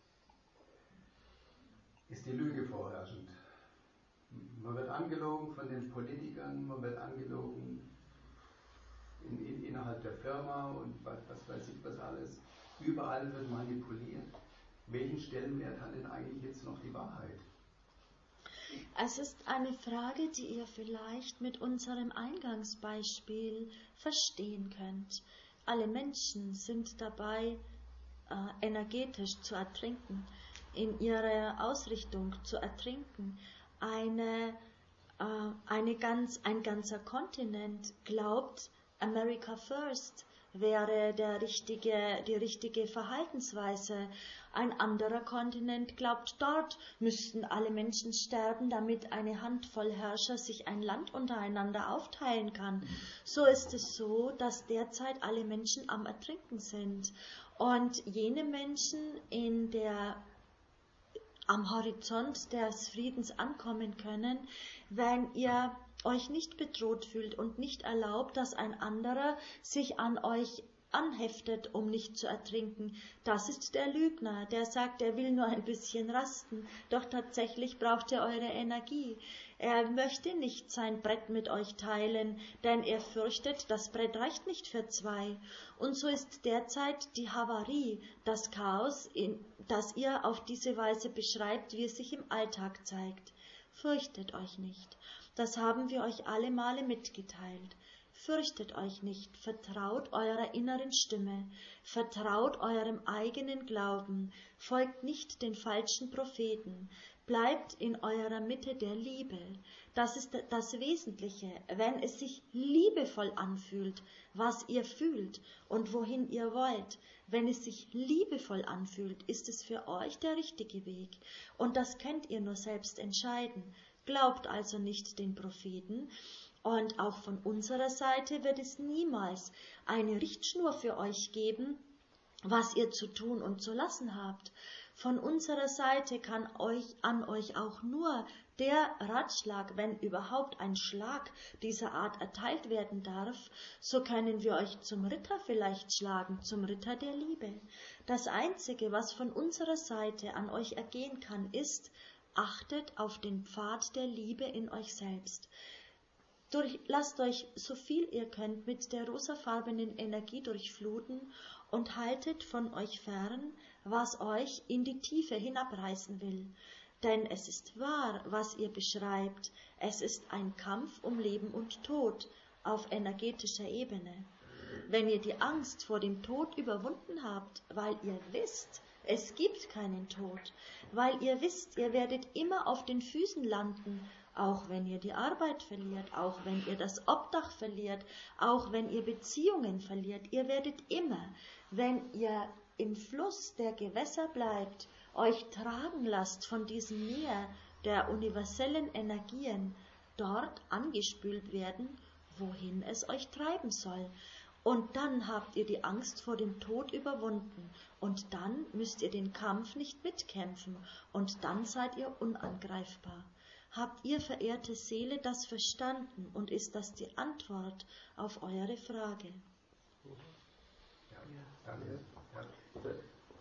ist die Lüge vorherrschend. Man wird angelogen von den Politikern, man wird angelogen in, in, innerhalb der Firma und was, was weiß ich was alles. Überall wird manipuliert. Welchen Stellenwert hat denn eigentlich jetzt noch die Wahrheit? Es ist eine Frage, die ihr vielleicht mit unserem Eingangsbeispiel verstehen könnt. Alle Menschen sind dabei, äh, energetisch zu ertrinken, in ihrer Ausrichtung zu ertrinken. Eine, äh, eine ganz, ein ganzer Kontinent glaubt, America First, wäre der richtige, die richtige Verhaltensweise. Ein anderer Kontinent glaubt, dort müssten alle Menschen sterben, damit eine Handvoll Herrscher sich ein Land untereinander aufteilen kann. So ist es so, dass derzeit alle Menschen am Ertrinken sind. Und jene Menschen in der am Horizont des Friedens ankommen können, wenn ihr euch nicht bedroht fühlt und nicht erlaubt, dass ein anderer sich an euch anheftet, um nicht zu ertrinken. Das ist der Lügner, der sagt, er will nur ein bisschen rasten, doch tatsächlich braucht er eure Energie. Er möchte nicht sein Brett mit euch teilen, denn er fürchtet, das Brett reicht nicht für zwei. Und so ist derzeit die Havarie, das Chaos, in, das ihr auf diese Weise beschreibt, wie es sich im Alltag zeigt. Fürchtet euch nicht. Das haben wir euch alle Male mitgeteilt. Fürchtet euch nicht, vertraut eurer inneren Stimme, vertraut eurem eigenen Glauben, folgt nicht den falschen Propheten, bleibt in eurer Mitte der Liebe. Das ist das Wesentliche, wenn es sich liebevoll anfühlt, was ihr fühlt und wohin ihr wollt. Wenn es sich liebevoll anfühlt, ist es für euch der richtige Weg. Und das könnt ihr nur selbst entscheiden. Glaubt also nicht den Propheten. Und auch von unserer Seite wird es niemals eine Richtschnur für euch geben, was ihr zu tun und zu lassen habt. Von unserer Seite kann euch an euch auch nur der Ratschlag, wenn überhaupt ein Schlag dieser Art erteilt werden darf, so können wir euch zum Ritter vielleicht schlagen, zum Ritter der Liebe. Das Einzige, was von unserer Seite an euch ergehen kann, ist, achtet auf den Pfad der Liebe in euch selbst. Durch, lasst euch so viel ihr könnt mit der rosafarbenen Energie durchfluten und haltet von euch fern, was euch in die Tiefe hinabreißen will. Denn es ist wahr, was ihr beschreibt. Es ist ein Kampf um Leben und Tod auf energetischer Ebene. Wenn ihr die Angst vor dem Tod überwunden habt, weil ihr wisst, es gibt keinen Tod, weil ihr wisst, ihr werdet immer auf den Füßen landen, auch wenn ihr die Arbeit verliert, auch wenn ihr das Obdach verliert, auch wenn ihr Beziehungen verliert, ihr werdet immer, wenn ihr im Fluss der Gewässer bleibt, euch tragen lasst von diesem Meer der universellen Energien, dort angespült werden, wohin es euch treiben soll. Und dann habt ihr die Angst vor dem Tod überwunden. Und dann müsst ihr den Kampf nicht mitkämpfen. Und dann seid ihr unangreifbar. Habt ihr, verehrte Seele, das verstanden? Und ist das die Antwort auf eure Frage? Ja, danke. Ja.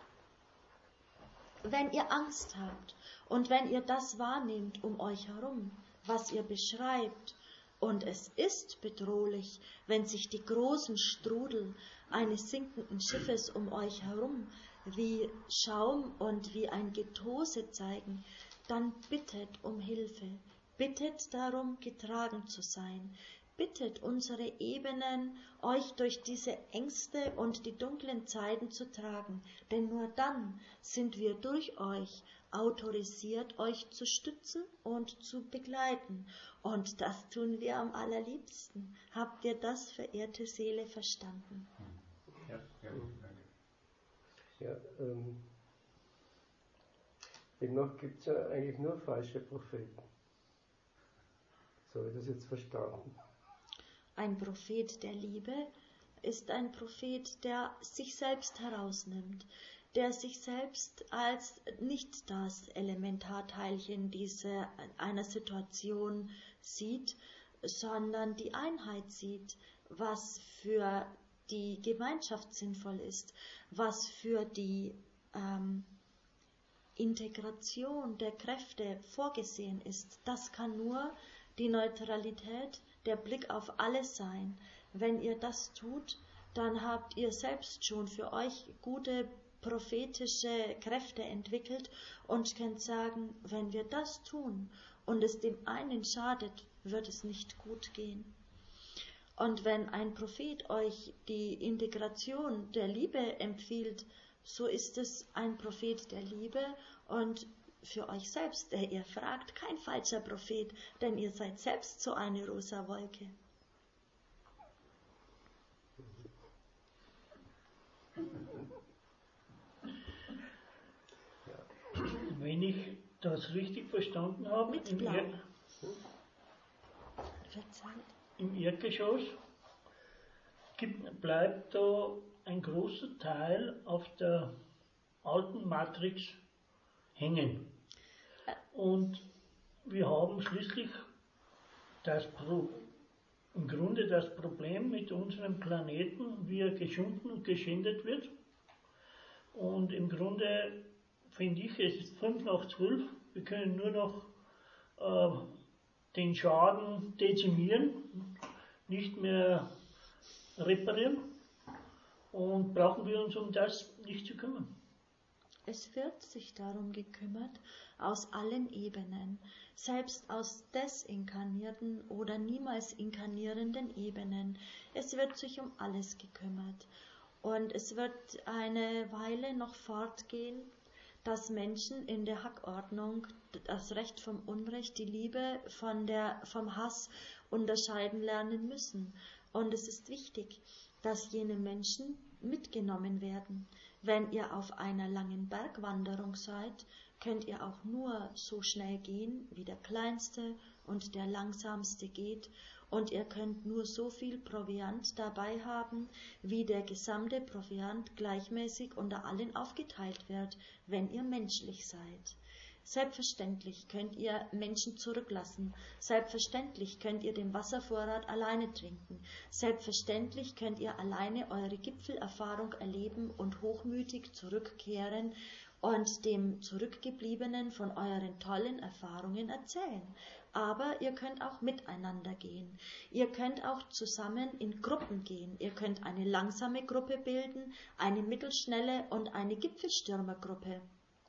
Wenn ihr Angst habt und wenn ihr das wahrnehmt um euch herum, was ihr beschreibt, und es ist bedrohlich, wenn sich die großen Strudel eines sinkenden Schiffes um euch herum wie Schaum und wie ein Getose zeigen, dann bittet um Hilfe, bittet darum, getragen zu sein, bittet unsere Ebenen, euch durch diese Ängste und die dunklen Zeiten zu tragen, denn nur dann sind wir durch euch autorisiert, euch zu stützen und zu begleiten. Und das tun wir am allerliebsten. Habt ihr das, verehrte Seele, verstanden? Ja, ja, danke. Ja, ähm, dennoch gibt es ja eigentlich nur falsche Propheten. So habe ich das jetzt verstanden. Ein Prophet der Liebe ist ein Prophet, der sich selbst herausnimmt, der sich selbst als nicht das Elementarteilchen dieser einer Situation sieht, sondern die Einheit sieht, was für die Gemeinschaft sinnvoll ist, was für die ähm, Integration der Kräfte vorgesehen ist. Das kann nur die Neutralität, der Blick auf alles sein. Wenn ihr das tut, dann habt ihr selbst schon für euch gute prophetische Kräfte entwickelt und könnt sagen, wenn wir das tun und es dem einen schadet, wird es nicht gut gehen. Und wenn ein Prophet euch die Integration der Liebe empfiehlt, so ist es ein Prophet der Liebe und für euch selbst, der ihr fragt, kein falscher Prophet, denn ihr seid selbst so eine rosa Wolke. Wenn ich das richtig verstanden habe, Mit im, Blau. er Verzeiht. im Erdgeschoss gibt, bleibt da ein großer Teil auf der alten Matrix hängen. Und wir haben schließlich das Pro, im Grunde das Problem mit unserem Planeten, wie er geschunden und geschändet wird. Und im Grunde finde ich, es ist fünf nach zwölf, wir können nur noch äh, den Schaden dezimieren, nicht mehr reparieren, und brauchen wir uns um das nicht zu kümmern. Es wird sich darum gekümmert, aus allen Ebenen, selbst aus desinkarnierten oder niemals inkarnierenden Ebenen. Es wird sich um alles gekümmert. Und es wird eine Weile noch fortgehen, dass Menschen in der Hackordnung das Recht vom Unrecht, die Liebe von der, vom Hass unterscheiden lernen müssen. Und es ist wichtig, dass jene Menschen mitgenommen werden. Wenn ihr auf einer langen Bergwanderung seid, könnt ihr auch nur so schnell gehen, wie der Kleinste und der Langsamste geht, und ihr könnt nur so viel Proviant dabei haben, wie der gesamte Proviant gleichmäßig unter allen aufgeteilt wird, wenn ihr menschlich seid. Selbstverständlich könnt ihr Menschen zurücklassen. Selbstverständlich könnt ihr den Wasservorrat alleine trinken. Selbstverständlich könnt ihr alleine eure Gipfelerfahrung erleben und hochmütig zurückkehren und dem Zurückgebliebenen von euren tollen Erfahrungen erzählen. Aber ihr könnt auch miteinander gehen. Ihr könnt auch zusammen in Gruppen gehen. Ihr könnt eine langsame Gruppe bilden, eine mittelschnelle und eine Gipfelstürmergruppe.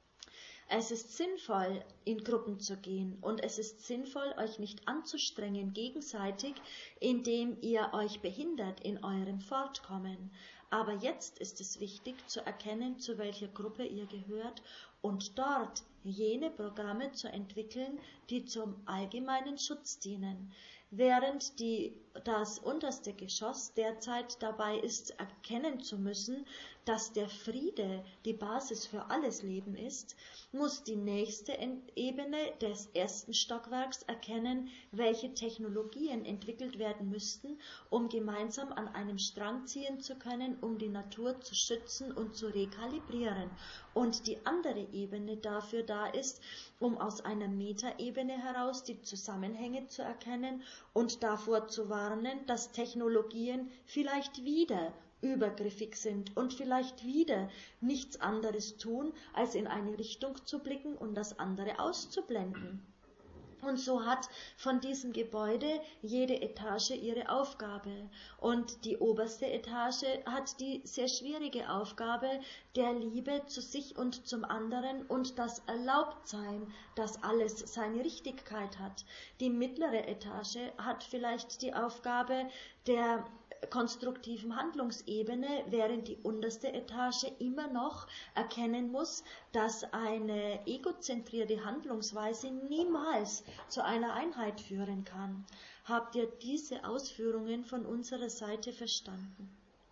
Es ist sinnvoll, in Gruppen zu gehen, und es ist sinnvoll, euch nicht anzustrengen gegenseitig, indem ihr euch behindert in eurem Fortkommen. Aber jetzt ist es wichtig zu erkennen, zu welcher Gruppe ihr gehört, und dort jene Programme zu entwickeln, die zum allgemeinen Schutz dienen. Während die, das unterste Geschoss derzeit dabei ist, erkennen zu müssen, dass der Friede die Basis für alles Leben ist, muss die nächste Ebene des ersten Stockwerks erkennen, welche Technologien entwickelt werden müssten, um gemeinsam an einem Strang ziehen zu können, um die Natur zu schützen und zu rekalibrieren. Und die andere Ebene dafür da ist, um aus einer Metaebene heraus die Zusammenhänge zu erkennen und davor zu warnen, dass Technologien vielleicht wieder übergriffig sind und vielleicht wieder nichts anderes tun, als in eine Richtung zu blicken und das andere auszublenden. Und so hat von diesem Gebäude jede Etage ihre Aufgabe. Und die oberste Etage hat die sehr schwierige Aufgabe der Liebe zu sich und zum anderen und das Erlaubtsein, dass alles seine Richtigkeit hat. Die mittlere Etage hat vielleicht die Aufgabe der konstruktiven Handlungsebene, während die unterste Etage immer noch erkennen muss, dass eine egozentrierte Handlungsweise niemals zu einer Einheit führen kann. Habt ihr diese Ausführungen von unserer Seite verstanden?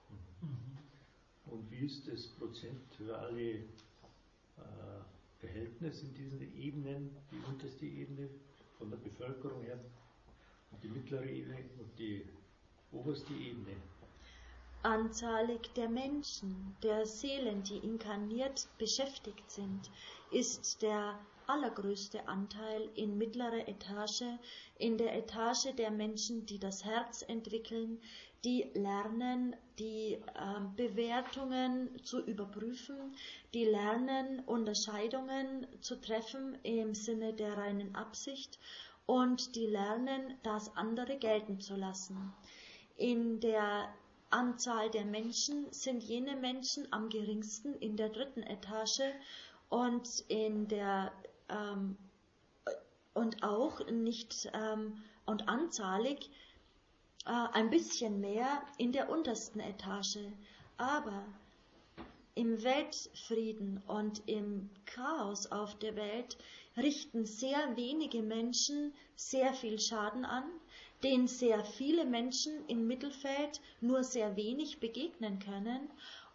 Und wie ist das prozentuale äh, Verhältnis in diesen Ebenen, die unterste Ebene von der Bevölkerung her und die mittlere Ebene und die oberste Ebene? Anzahlig der Menschen, der Seelen, die inkarniert beschäftigt sind, ist der allergrößte Anteil in mittlerer Etage, in der Etage der Menschen, die das Herz entwickeln, die lernen, die äh, Bewertungen zu überprüfen, die lernen, Unterscheidungen zu treffen im Sinne der reinen Absicht, und die lernen, das andere gelten zu lassen. In der Anzahl der Menschen sind jene Menschen am geringsten in der dritten Etage und in der ähm, und auch nicht ähm, und anzahlig äh, ein bisschen mehr in der untersten Etage. Aber im Weltfrieden und im Chaos auf der Welt richten sehr wenige Menschen sehr viel Schaden an, denen sehr viele Menschen im Mittelfeld nur sehr wenig begegnen können,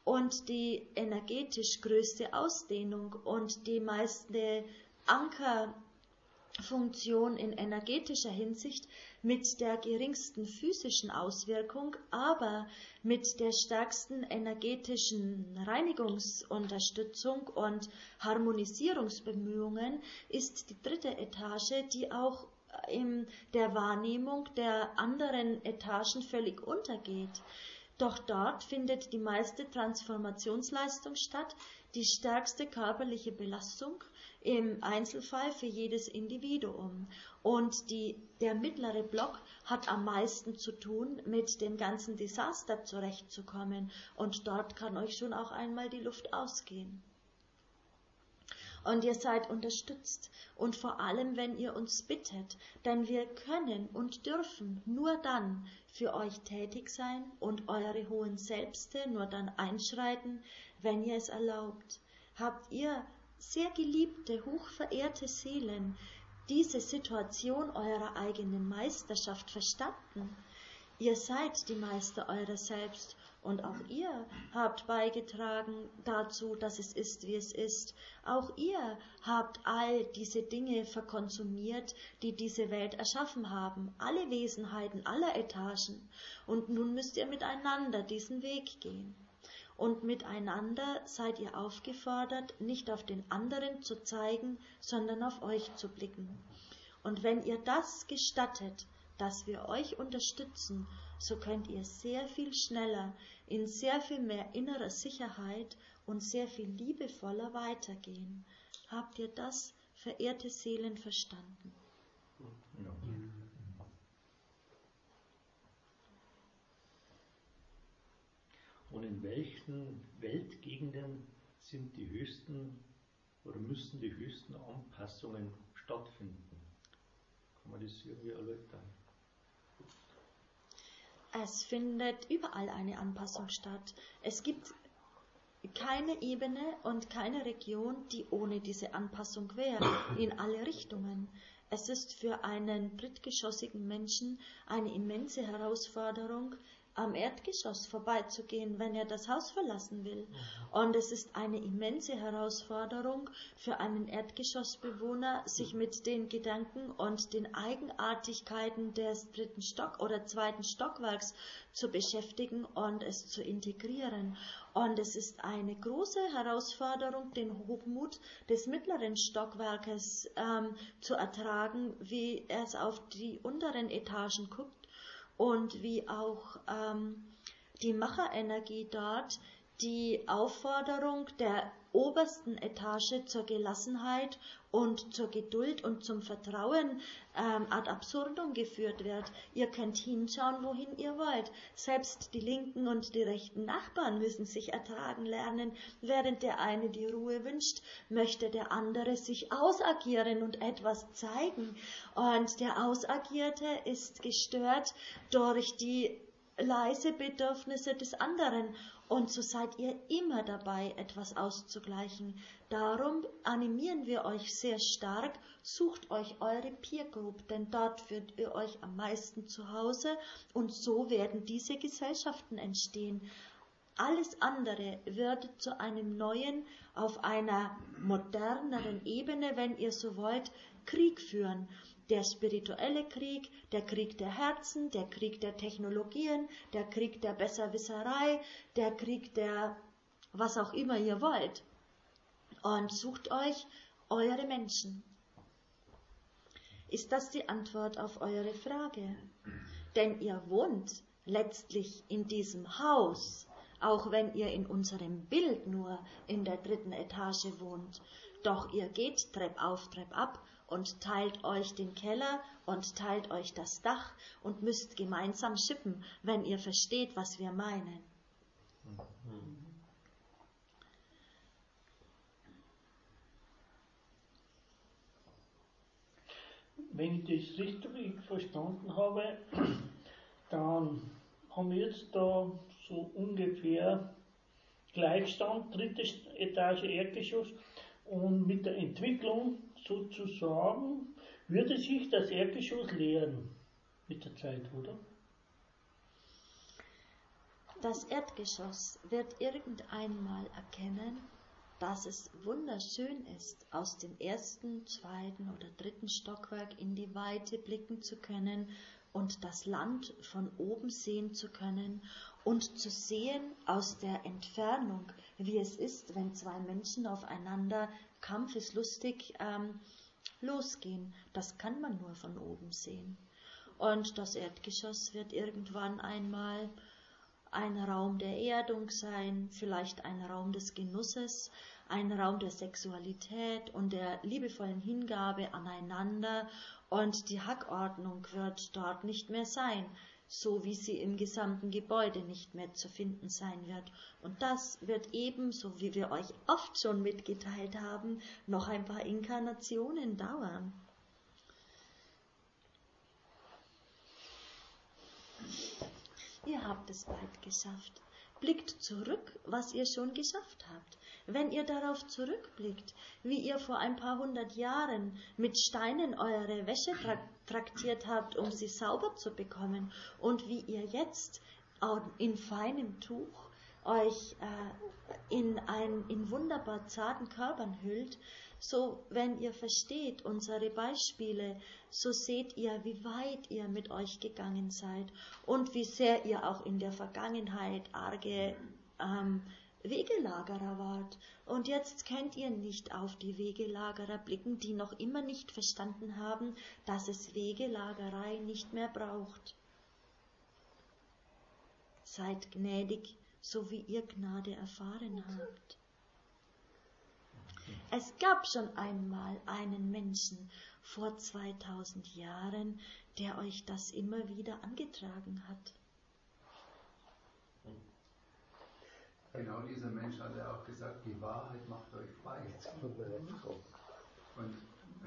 und die energetisch größte Ausdehnung und die meiste Ankerfunktion in energetischer Hinsicht mit der geringsten physischen Auswirkung, aber mit der stärksten energetischen Reinigungsunterstützung und Harmonisierungsbemühungen ist die dritte Etage, die auch in der Wahrnehmung der anderen Etagen völlig untergeht. Doch dort findet die meiste Transformationsleistung statt, die stärkste körperliche Belastung im Einzelfall für jedes Individuum. Und die, der mittlere Block hat am meisten zu tun, mit dem ganzen Desaster zurechtzukommen. Und dort kann euch schon auch einmal die Luft ausgehen. Und ihr seid unterstützt. Und vor allem, wenn ihr uns bittet, denn wir können und dürfen nur dann für euch tätig sein und eure hohen Selbste nur dann einschreiten, wenn ihr es erlaubt. Habt ihr, sehr geliebte, hochverehrte Seelen, diese Situation eurer eigenen Meisterschaft verstanden? Ihr seid die Meister eurer selbst und auch ihr habt beigetragen dazu, dass es ist, wie es ist. Auch ihr habt all diese Dinge verkonsumiert, die diese Welt erschaffen haben, alle Wesenheiten aller Etagen. Und nun müsst ihr miteinander diesen Weg gehen. Und miteinander seid ihr aufgefordert, nicht auf den anderen zu zeigen, sondern auf euch zu blicken. Und wenn ihr das gestattet, dass wir euch unterstützen, so könnt ihr sehr viel schneller, in sehr viel mehr innerer Sicherheit und sehr viel liebevoller weitergehen. Habt ihr das, verehrte Seelen, verstanden? Ja. Und in welchen Weltgegenden sind die höchsten oder müssen die höchsten Anpassungen stattfinden? Kann man das irgendwie erläutern? Es findet überall eine Anpassung statt. Es gibt keine Ebene und keine Region, die ohne diese Anpassung wäre, in alle Richtungen. Es ist für einen drittgeschossigen Menschen eine immense Herausforderung, am Erdgeschoss vorbeizugehen, wenn er das Haus verlassen will. Und es ist eine immense Herausforderung für einen Erdgeschossbewohner, sich mit den Gedanken und den Eigenartigkeiten des dritten Stock oder zweiten Stockwerks zu beschäftigen und es zu integrieren. Und es ist eine große Herausforderung, den Hochmut des mittleren Stockwerkes ähm, zu ertragen, wie er es auf die unteren Etagen guckt. Und wie auch ähm, die Macherenergie dort die Aufforderung der obersten Etage zur Gelassenheit und zur Geduld und zum Vertrauen ähm, ad absurdum geführt wird. Ihr könnt hinschauen, wohin ihr wollt. Selbst die linken und die rechten Nachbarn müssen sich ertragen lernen. Während der eine die Ruhe wünscht, möchte der andere sich ausagieren und etwas zeigen. Und der Ausagierte ist gestört durch die leise Bedürfnisse des anderen. Und so seid ihr immer dabei, etwas auszugleichen. Darum animieren wir euch sehr stark, sucht euch eure Peer Group, denn dort fühlt ihr euch am meisten zu Hause und so werden diese Gesellschaften entstehen. Alles andere wird zu einem neuen, auf einer moderneren Ebene, wenn ihr so wollt, Krieg führen. Der spirituelle Krieg, der Krieg der Herzen, der Krieg der Technologien, der Krieg der Besserwisserei, der Krieg der was auch immer ihr wollt. Und sucht euch eure Menschen. Ist das die Antwort auf eure Frage? Denn ihr wohnt letztlich in diesem Haus, auch wenn ihr in unserem Bild nur in der dritten Etage wohnt. Doch ihr geht Trepp auf, Trepp ab und teilt euch den Keller und teilt euch das Dach und müsst gemeinsam schippen, wenn ihr versteht, was wir meinen. Wenn ich das richtig verstanden habe, dann haben wir jetzt da so ungefähr Gleichstand, dritte Etage Erdgeschoss, und mit der Entwicklung sozusagen würde sich das Erdgeschoss leeren mit der Zeit, oder? Das Erdgeschoss wird irgendeinmal erkennen, dass es wunderschön ist, aus dem ersten, zweiten oder dritten Stockwerk in die Weite blicken zu können und das Land von oben sehen zu können und zu sehen aus der Entfernung, wie es ist, wenn zwei Menschen aufeinander kampfeslustig ähm, losgehen. Das kann man nur von oben sehen. Und das Erdgeschoss wird irgendwann einmal ein Raum der Erdung sein, vielleicht ein Raum des Genusses, ein Raum der Sexualität und der liebevollen Hingabe aneinander, und die Hackordnung wird dort nicht mehr sein, so wie sie im gesamten Gebäude nicht mehr zu finden sein wird. Und das wird ebenso, wie wir euch oft schon mitgeteilt haben, noch ein paar Inkarnationen dauern. Ihr habt es bald geschafft. Blickt zurück, was ihr schon geschafft habt. Wenn ihr darauf zurückblickt, wie ihr vor ein paar hundert Jahren mit Steinen eure Wäsche tra- traktiert habt, um sie sauber zu bekommen, und wie ihr jetzt in feinem Tuch euch äh, in, ein, in wunderbar zarten Körpern hüllt, so wenn ihr versteht unsere Beispiele, so seht ihr, wie weit ihr mit euch gegangen seid und wie sehr ihr auch in der Vergangenheit arge ähm, Wegelagerer wart. Und jetzt könnt ihr nicht auf die Wegelagerer blicken, die noch immer nicht verstanden haben, dass es Wegelagerei nicht mehr braucht. Seid gnädig, so wie ihr Gnade erfahren habt. Es gab schon einmal einen Menschen vor zweitausend Jahren, der euch das immer wieder angetragen hat. Genau dieser Mensch hat ja auch gesagt, die Wahrheit macht euch frei. Und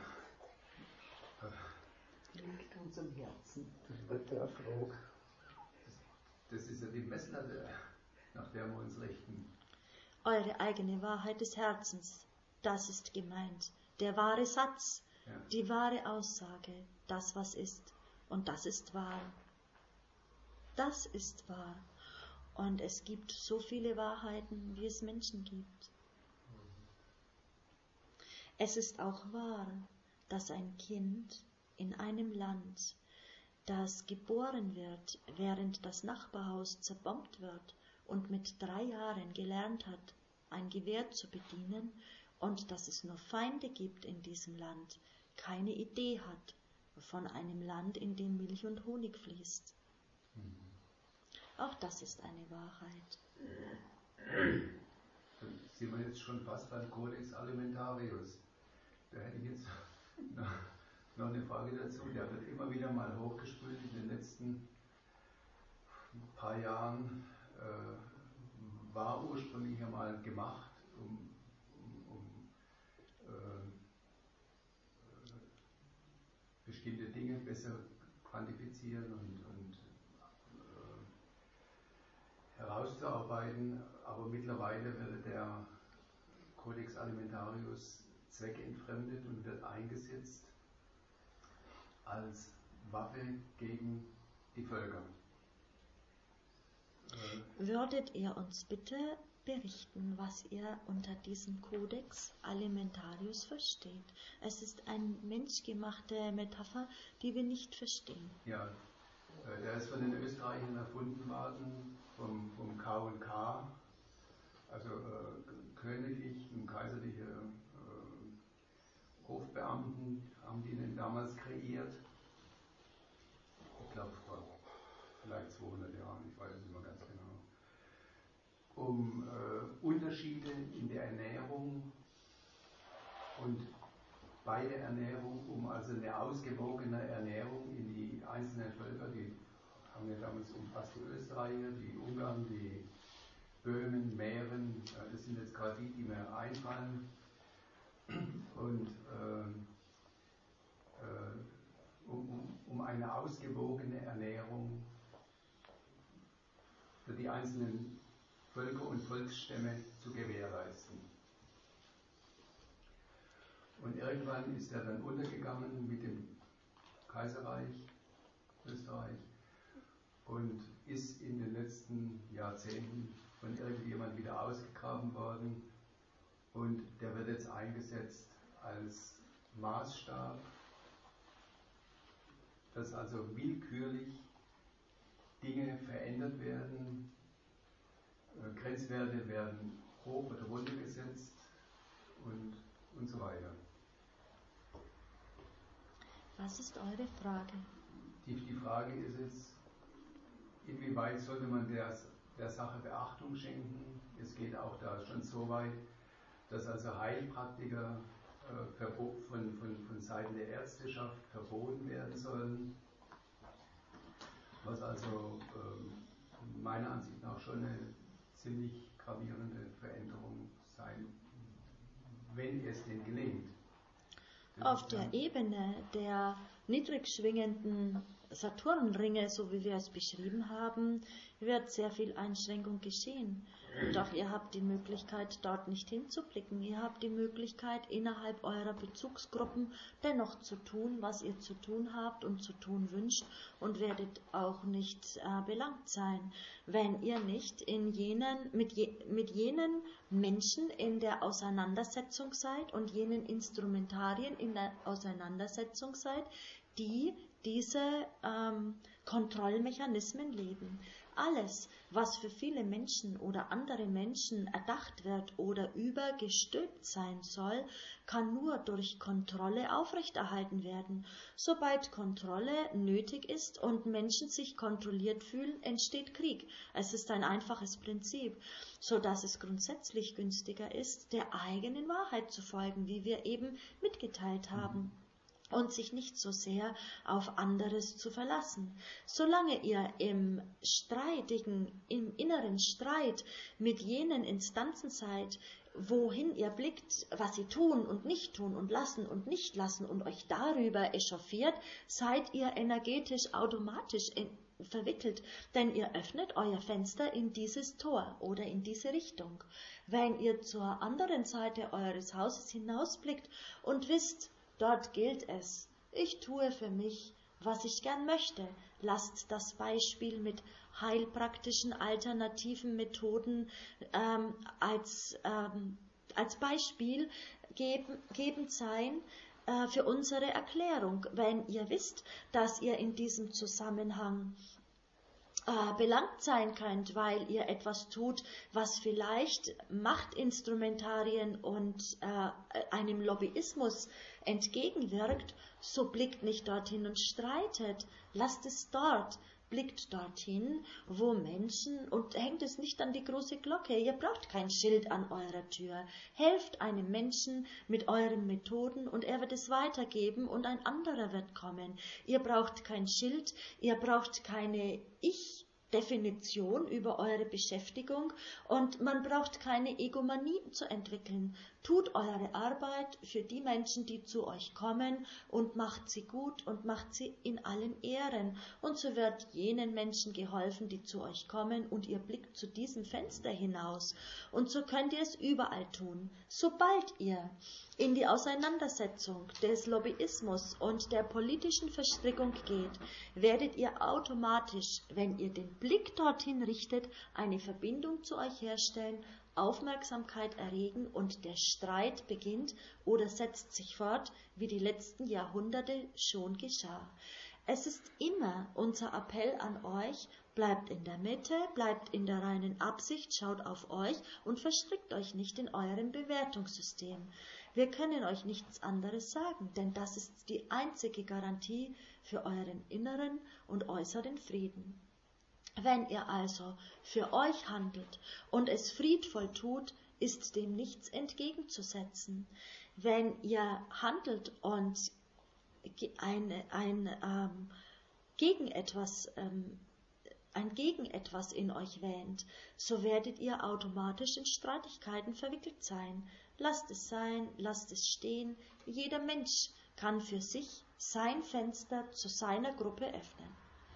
liegt uns am Herzen. Das wird ja froh. Das ist ja die Messlatte, nach der wir uns richten. Eure eigene Wahrheit des Herzens, das ist gemeint. Der wahre Satz, ja. Die wahre Aussage, das was ist. Und das ist wahr. Das ist wahr. Und es gibt so viele Wahrheiten, wie es Menschen gibt. Es ist auch wahr, dass ein Kind in einem Land, das geboren wird, während das Nachbarhaus zerbombt wird und mit drei Jahren gelernt hat, ein Gewehr zu bedienen, und dass es nur Feinde gibt in diesem Land, keine Idee hat von einem Land, in dem Milch und Honig fließt. Mhm. Auch das ist eine Wahrheit. Dann sind wir jetzt schon fast beim Codex Alimentarius. Da hätte ich jetzt noch, noch eine Frage dazu. Der wird immer wieder mal hochgespült in den letzten paar Jahren. Äh, war ursprünglich einmal gemacht, um, um, um äh, bestimmte Dinge besser quantifizieren und, und herauszuarbeiten, aber mittlerweile wird der Codex Alimentarius zweckentfremdet und wird eingesetzt als Waffe gegen die Völker. Würdet ihr uns bitte berichten, was ihr unter diesem Codex Alimentarius versteht? Es ist eine menschgemachte Metapher, die wir nicht verstehen. Ja, der ist von den Österreichern erfunden worden, vom, vom K und K, also äh, königlich und kaiserliche äh, Hofbeamten haben die den damals kreiert. Ich glaube vor vielleicht zweihundert Jahren, ich weiß es nicht mehr ganz genau. Um äh, Unterschiede in der Ernährung und bei der Ernährung, um also eine ausgewogene Ernährung in die einzelnen Völker, die haben ja damals umfasst die Österreicher, die Ungarn, die Böhmen, Mähren, das sind jetzt gerade die, die mir einfallen. Und äh, äh, um, um, um eine ausgewogene Ernährung für die einzelnen Völker und Volksstämme zu gewährleisten. Und irgendwann ist er dann untergegangen mit dem Kaiserreich Österreich. und ist in den letzten Jahrzehnten von irgendjemand wieder ausgegraben worden und der wird jetzt eingesetzt als Maßstab, dass also willkürlich Dinge verändert werden, äh, Grenzwerte werden hoch oder runter gesetzt und, und so weiter. Was ist eure Frage? Die, die Frage ist jetzt, inwieweit sollte man der, der Sache Beachtung schenken? Es geht auch da schon so weit, dass also Heilpraktiker äh, verbot, von, von, von Seiten der Ärzteschaft verboten werden sollen, was also äh, meiner Ansicht nach schon eine ziemlich gravierende Veränderung sein, wenn es denn gelingt. Auf der Ebene der niedrig schwingenden Saturnringe, so wie wir es beschrieben haben, wird sehr viel Einschränkung geschehen. Doch ihr habt die Möglichkeit, dort nicht hinzublicken. Ihr habt die Möglichkeit, innerhalb eurer Bezugsgruppen dennoch zu tun, was ihr zu tun habt und zu tun wünscht, und werdet auch nicht äh, belangt sein, wenn ihr nicht in jenen, mit, je, mit jenen Menschen in der Auseinandersetzung seid und jenen Instrumentarien in der Auseinandersetzung seid, die diese ähm, Kontrollmechanismen leben. Alles, was für viele Menschen oder andere Menschen erdacht wird oder übergestülpt sein soll, kann nur durch Kontrolle aufrechterhalten werden. Sobald Kontrolle nötig ist und Menschen sich kontrolliert fühlen, entsteht Krieg. Es ist ein einfaches Prinzip, so dass es grundsätzlich günstiger ist, der eigenen Wahrheit zu folgen, wie wir eben mitgeteilt haben. Und sich nicht so sehr auf anderes zu verlassen. Solange ihr im streitigen, im inneren Streit mit jenen Instanzen seid, wohin ihr blickt, was sie tun und nicht tun und lassen und nicht lassen und euch darüber echauffiert, seid ihr energetisch automatisch in, verwickelt, denn ihr öffnet euer Fenster in dieses Tor oder in diese Richtung. Wenn ihr zur anderen Seite eures Hauses hinausblickt und wisst, dort gilt es, ich tue für mich, was ich gern möchte. Lasst das Beispiel mit heilpraktischen alternativen Methoden ähm, als, ähm, als Beispiel geben, gebend sein äh, für unsere Erklärung. Wenn ihr wisst, dass ihr in diesem Zusammenhang Äh, belangt sein könnt, weil ihr etwas tut, was vielleicht Machtinstrumentarien und äh, einem Lobbyismus entgegenwirkt, so blickt nicht dorthin und streitet. Lasst es dort. Blickt dorthin, wo Menschen, und hängt es nicht an die große Glocke, ihr braucht kein Schild an eurer Tür. Helft einem Menschen mit euren Methoden und er wird es weitergeben und ein anderer wird kommen. Ihr braucht kein Schild, ihr braucht keine Ich-Definition über eure Beschäftigung und man braucht keine Egomanie zu entwickeln. Tut eure Arbeit für die Menschen, die zu euch kommen, und macht sie gut und macht sie in allen Ehren. Und so wird jenen Menschen geholfen, die zu euch kommen, und ihr blickt zu diesem Fenster hinaus. Und so könnt ihr es überall tun. Sobald ihr in die Auseinandersetzung des Lobbyismus und der politischen Verstrickung geht, werdet ihr automatisch, wenn ihr den Blick dorthin richtet, eine Verbindung zu euch herstellen, Aufmerksamkeit erregen und der Streit beginnt oder setzt sich fort, wie die letzten Jahrhunderte schon geschah. Es ist immer unser Appell an euch, bleibt in der Mitte, bleibt in der reinen Absicht, schaut auf euch und verstrickt euch nicht in eurem Bewertungssystem. Wir können euch nichts anderes sagen, denn das ist die einzige Garantie für euren inneren und äußeren Frieden. Wenn ihr also für euch handelt und es friedvoll tut, ist dem nichts entgegenzusetzen. Wenn ihr handelt und ein, ein, ähm, gegen etwas, ähm, ein gegen etwas in euch wähnt, so werdet ihr automatisch in Streitigkeiten verwickelt sein. Lasst es sein, lasst es stehen. Jeder Mensch kann für sich sein Fenster zu seiner Gruppe öffnen.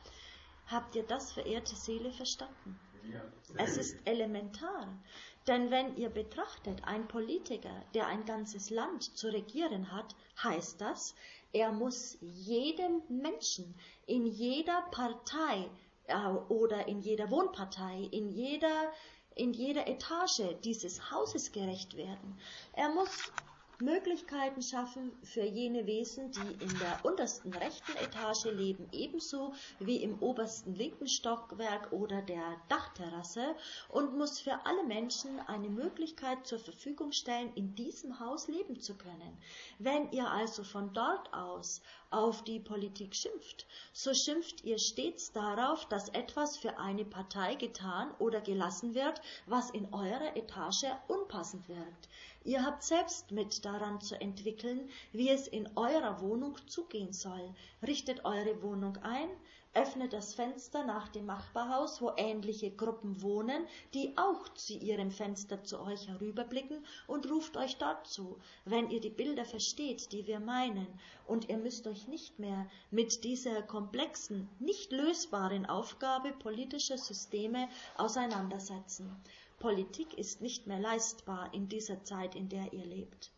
Habt ihr das, verehrte Seele, verstanden? Ja. Es ist elementar, denn wenn ihr betrachtet, ein Politiker, der ein ganzes Land zu regieren hat, heißt das, er muss jedem Menschen in jeder Partei äh, oder in jeder Wohnpartei, in jeder, in jeder Etage dieses Hauses gerecht werden. Er muss Möglichkeiten schaffen für jene Wesen, die in der untersten rechten Etage leben, ebenso wie im obersten linken Stockwerk oder der Dachterrasse, und muss für alle Menschen eine Möglichkeit zur Verfügung stellen, in diesem Haus leben zu können. Wenn ihr also von dort aus auf die Politik schimpft, so schimpft ihr stets darauf, dass etwas für eine Partei getan oder gelassen wird, was in eurer Etage unpassend wirkt. Ihr habt selbst mit daran zu entwickeln, wie es in eurer Wohnung zugehen soll. Richtet eure Wohnung ein, öffnet das Fenster nach dem Nachbarhaus, wo ähnliche Gruppen wohnen, die auch zu ihrem Fenster zu euch herüberblicken, und ruft euch dort zu, wenn ihr die Bilder versteht, die wir meinen. Und ihr müsst euch nicht mehr mit dieser komplexen, nicht lösbaren Aufgabe politischer Systeme auseinandersetzen. Politik ist nicht mehr leistbar in dieser Zeit, in der ihr lebt.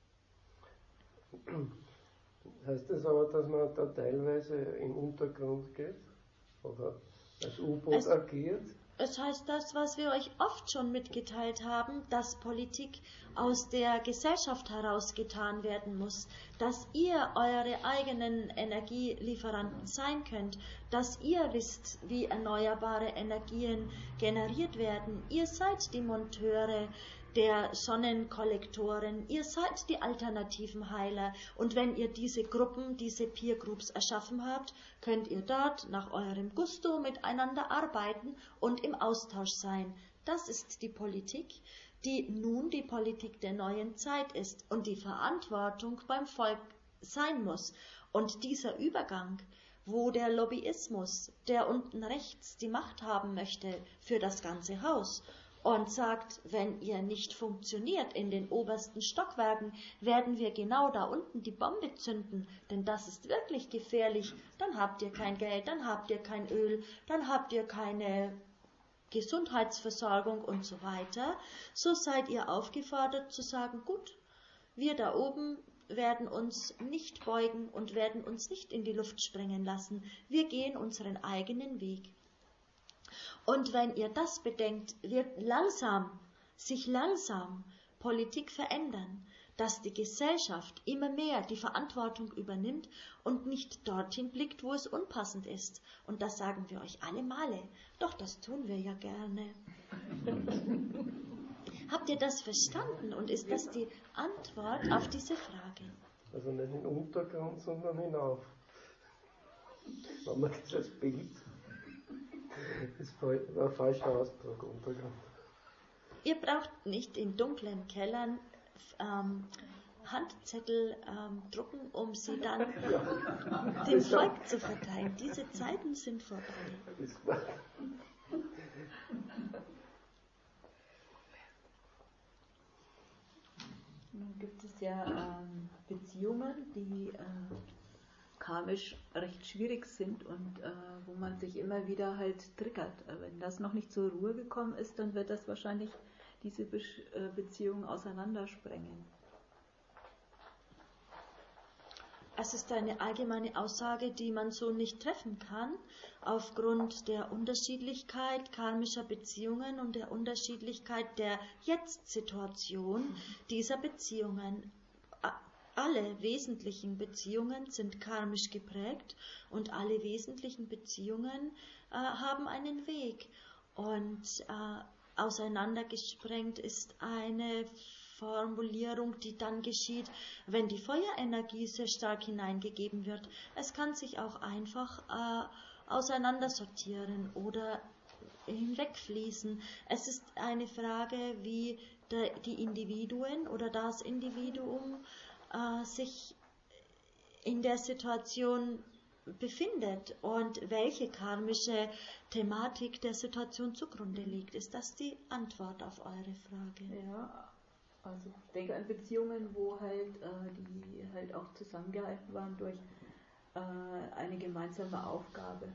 Heißt das aber, dass man da teilweise im Untergrund geht oder als U-Boot agiert? Es heißt das, was wir euch oft schon mitgeteilt haben, dass Politik aus der Gesellschaft heraus getan werden muss, dass ihr eure eigenen Energielieferanten sein könnt, dass ihr wisst, wie erneuerbare Energien generiert werden. Ihr seid die Monteure der Sonnenkollektoren, ihr seid die alternativen Heiler, und wenn ihr diese Gruppen, diese Peer Groups erschaffen habt, könnt ihr dort nach eurem Gusto miteinander arbeiten und im Austausch sein. Das ist die Politik, die nun die Politik der neuen Zeit ist und die Verantwortung beim Volk sein muss. Und dieser Übergang, wo der Lobbyismus, der unten rechts die Macht haben möchte für das ganze Haus, und sagt, wenn ihr nicht funktioniert in den obersten Stockwerken, werden wir genau da unten die Bombe zünden, denn das ist wirklich gefährlich. Dann habt ihr kein Geld, dann habt ihr kein Öl, dann habt ihr keine Gesundheitsversorgung und so weiter. So seid ihr aufgefordert zu sagen, gut, wir da oben werden uns nicht beugen und werden uns nicht in die Luft sprengen lassen. Wir gehen unseren eigenen Weg. Und wenn ihr das bedenkt, wird langsam, sich langsam Politik verändern, dass die Gesellschaft immer mehr die Verantwortung übernimmt und nicht dorthin blickt, wo es unpassend ist. Und das sagen wir euch alle Male. Doch das tun wir ja gerne. Habt ihr das verstanden? Und ist das die Antwort auf diese Frage? Also nicht im Untergrund, sondern hinauf. Wenn man das als Bild... Das war ein falscher Ausdruck, Untergrund. Ihr braucht nicht in dunklen Kellern ähm, Handzettel ähm, drucken, um sie dann ja. dem Volk zu verteilen. Diese Zeiten sind vorbei. Nun gibt es ja ähm, Beziehungen, die äh, karmisch recht schwierig sind und äh, wo man sich immer wieder halt triggert. Wenn das noch nicht zur Ruhe gekommen ist, dann wird das wahrscheinlich diese Be äh, Beziehung auseinandersprengen. Es ist eine allgemeine Aussage, die man so nicht treffen kann, aufgrund der Unterschiedlichkeit karmischer Beziehungen und der Unterschiedlichkeit der Jetzt-Situation dieser Beziehungen. Alle wesentlichen Beziehungen sind karmisch geprägt und alle wesentlichen Beziehungen äh, haben einen Weg. Und äh, auseinandergesprengt ist eine Formulierung, die dann geschieht, wenn die Feuerenergie sehr stark hineingegeben wird. Es kann sich auch einfach äh, auseinandersortieren oder hinwegfließen. Es ist eine Frage, wie de, die Individuen oder das Individuum sich in der Situation befindet und welche karmische Thematik der Situation zugrunde liegt. Ist das die Antwort auf eure Frage? Ja, also ich denke an Beziehungen, wo halt äh, die halt auch zusammengehalten waren durch äh, eine gemeinsame Aufgabe.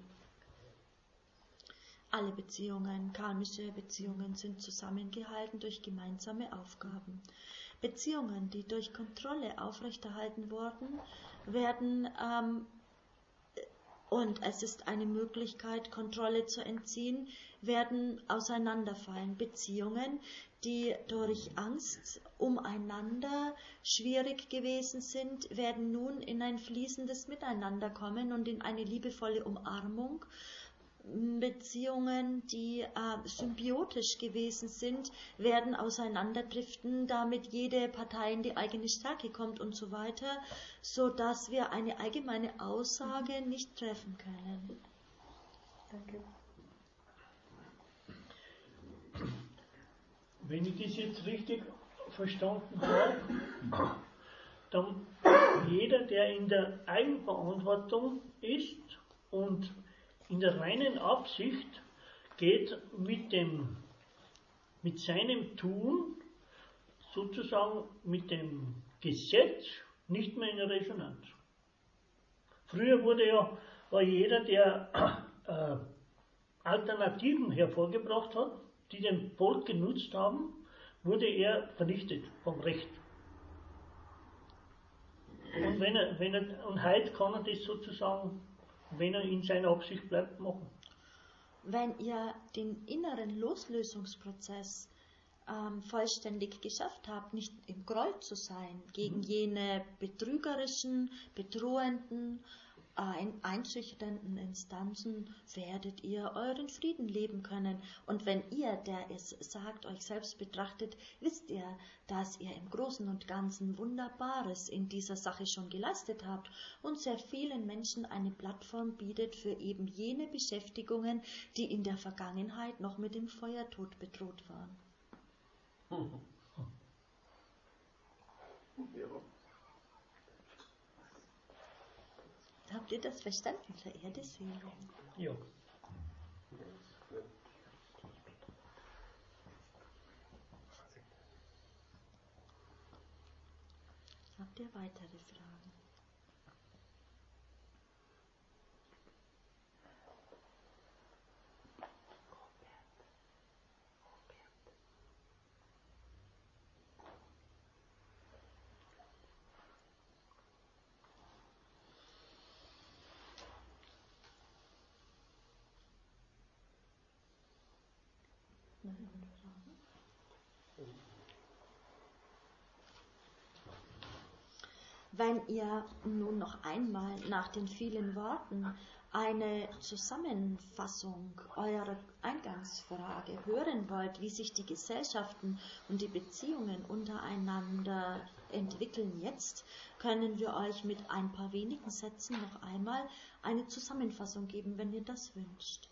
Alle Beziehungen, karmische Beziehungen sind zusammengehalten durch gemeinsame Aufgaben. Beziehungen, die durch Kontrolle aufrechterhalten wurden, werden ähm, und es ist eine Möglichkeit, Kontrolle zu entziehen, werden auseinanderfallen. Beziehungen, die durch Angst umeinander schwierig gewesen sind, werden nun in ein fließendes Miteinander kommen und in eine liebevolle Umarmung. Beziehungen, die äh, symbiotisch gewesen sind, werden auseinanderdriften, damit jede Partei in die eigene Stärke kommt und so weiter, so dass wir eine allgemeine Aussage nicht treffen können. Danke. Wenn ich das jetzt richtig verstanden habe, dann jeder, der in der Eigenverantwortung ist und in der reinen Absicht geht mit dem, mit seinem Tun, sozusagen mit dem Gesetz, nicht mehr in Resonanz. Früher wurde ja, war jeder, der äh, Alternativen hervorgebracht hat, die dem Volk genutzt haben, wurde er vernichtet vom Recht. Und wenn er, wenn er, und heute kann er das sozusagen, wenn er in seiner Absicht bleibt, machen. Wenn ihr den inneren Loslösungsprozess ähm, vollständig geschafft habt, nicht im Groll zu sein gegen mhm. jene betrügerischen, bedrohenden, ein, einschüchternden Instanzen, werdet ihr euren Frieden leben können. Und wenn ihr, der es sagt, euch selbst betrachtet, wisst ihr, dass ihr im Großen und Ganzen Wunderbares in dieser Sache schon geleistet habt und sehr vielen Menschen eine Plattform bietet für eben jene Beschäftigungen, die in der Vergangenheit noch mit dem Feuertod bedroht waren. Mhm. Ja. Habt ihr das verstanden, verehrte Seele? Ja. Habt ihr weitere Fragen? Wenn ihr nun noch einmal nach den vielen Worten eine Zusammenfassung eurer Eingangsfrage hören wollt, wie sich die Gesellschaften und die Beziehungen untereinander entwickeln jetzt, können wir euch mit ein paar wenigen Sätzen noch einmal eine Zusammenfassung geben, wenn ihr das wünscht.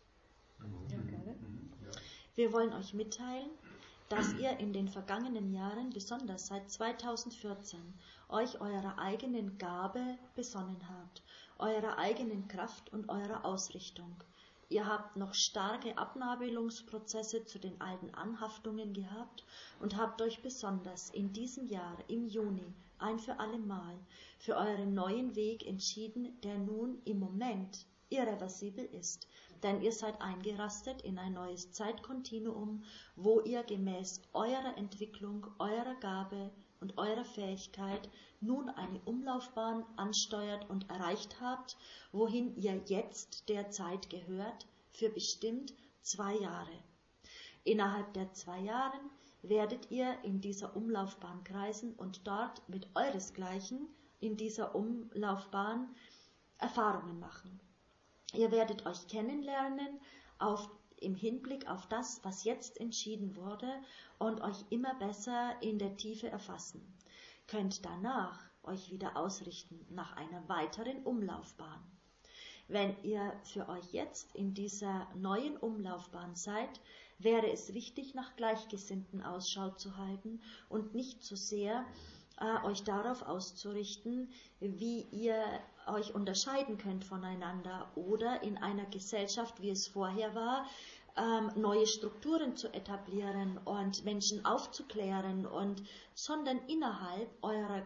Ja, gerne. Wir wollen euch mitteilen, dass ihr in den vergangenen Jahren, besonders seit zweitausendvierzehn, euch eurer eigenen Gabe besonnen habt, eurer eigenen Kraft und eurer Ausrichtung. Ihr habt noch starke Abnabelungsprozesse zu den alten Anhaftungen gehabt und habt euch besonders in diesem Jahr, im Juni, ein für alle Mal für euren neuen Weg entschieden, der nun im Moment irreversibel ist. Denn ihr seid eingerastet in ein neues Zeitkontinuum, wo ihr gemäß eurer Entwicklung, eurer Gabe und eurer Fähigkeit nun eine Umlaufbahn ansteuert und erreicht habt, wohin ihr jetzt derzeit gehört, für bestimmt zwei Jahre. Innerhalb der zwei Jahren werdet ihr in dieser Umlaufbahn kreisen und dort mit euresgleichen in dieser Umlaufbahn Erfahrungen machen. Ihr werdet euch kennenlernen auf, im Hinblick auf das, was jetzt entschieden wurde und euch immer besser in der Tiefe erfassen. Könnt danach euch wieder ausrichten nach einer weiteren Umlaufbahn. Wenn ihr für euch jetzt in dieser neuen Umlaufbahn seid, wäre es wichtig, nach Gleichgesinnten Ausschau zu halten und nicht zu sehr äh, euch darauf auszurichten, wie ihr euch unterscheiden könnt voneinander oder in einer Gesellschaft, wie es vorher war, ähm, neue Strukturen zu etablieren und Menschen aufzuklären, und sondern innerhalb eurer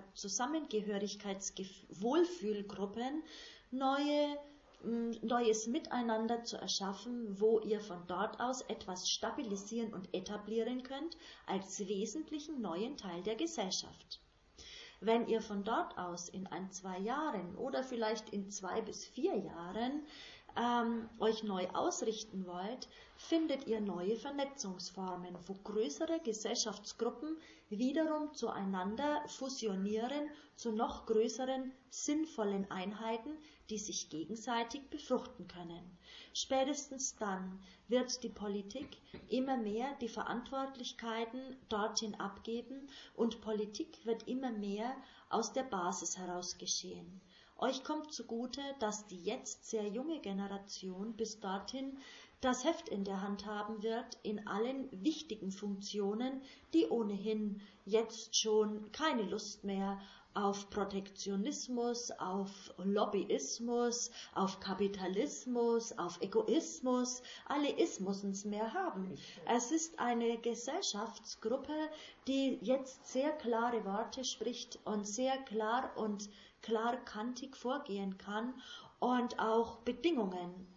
Zusammengehörigkeitswohlfühlgruppen neue, m, neues Miteinander zu erschaffen, wo ihr von dort aus etwas stabilisieren und etablieren könnt als wesentlichen neuen Teil der Gesellschaft. Wenn ihr von dort aus in ein, zwei Jahren oder vielleicht in zwei bis vier Jahren ähm, euch neu ausrichten wollt, findet ihr neue Vernetzungsformen, wo größere Gesellschaftsgruppen wiederum zueinander fusionieren zu noch größeren, sinnvollen Einheiten, die sich gegenseitig befruchten können. Spätestens dann wird die Politik immer mehr die Verantwortlichkeiten dorthin abgeben und Politik wird immer mehr aus der Basis heraus geschehen. Euch kommt zugute, dass die jetzt sehr junge Generation bis dorthin das Heft in der Hand haben wird in allen wichtigen Funktionen, die ohnehin jetzt schon keine Lust mehr auf Protektionismus, auf Lobbyismus, auf Kapitalismus, auf Egoismus, alle Ismusens mehr haben. Es ist eine Gesellschaftsgruppe, die jetzt sehr klare Worte spricht und sehr klar und klarkantig vorgehen kann und auch Bedingungen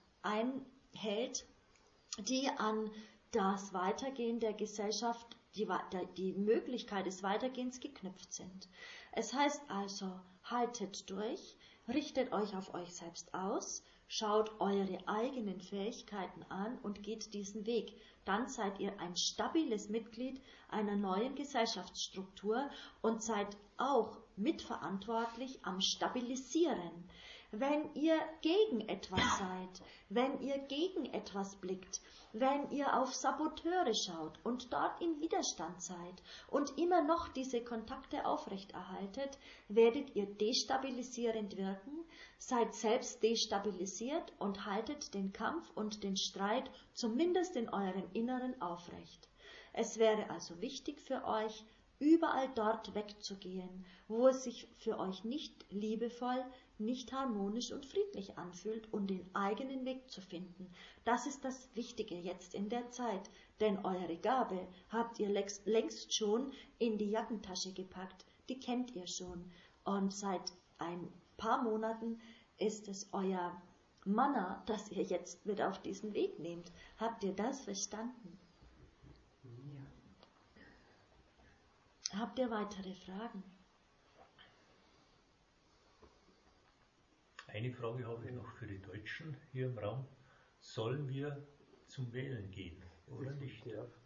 einhält, die an das Weitergehen der Gesellschaft, die, die Möglichkeit des Weitergehens geknüpft sind. Es heißt also, haltet durch, richtet euch auf euch selbst aus, schaut eure eigenen Fähigkeiten an und geht diesen Weg. Dann seid ihr ein stabiles Mitglied einer neuen Gesellschaftsstruktur und seid auch mitverantwortlich am Stabilisieren. Wenn ihr gegen etwas seid, wenn ihr gegen etwas blickt, wenn ihr auf Saboteure schaut und dort in Widerstand seid und immer noch diese Kontakte aufrechterhaltet, werdet ihr destabilisierend wirken, seid selbst destabilisiert und haltet den Kampf und den Streit zumindest in eurem Inneren aufrecht. Es wäre also wichtig für euch, überall dort wegzugehen, wo es sich für euch nicht liebevoll, nicht harmonisch und friedlich anfühlt und den eigenen Weg zu finden. Das ist das Wichtige jetzt in der Zeit, denn eure Gabe habt ihr längst schon in die Jackentasche gepackt, die kennt ihr schon und seit ein paar Monaten ist es euer Manna, das ihr jetzt mit auf diesen Weg nehmt. Habt ihr das verstanden? Ja. Habt ihr weitere Fragen? Eine Frage habe ich noch für die Deutschen hier im Raum. Sollen wir zum Wählen gehen oder nicht?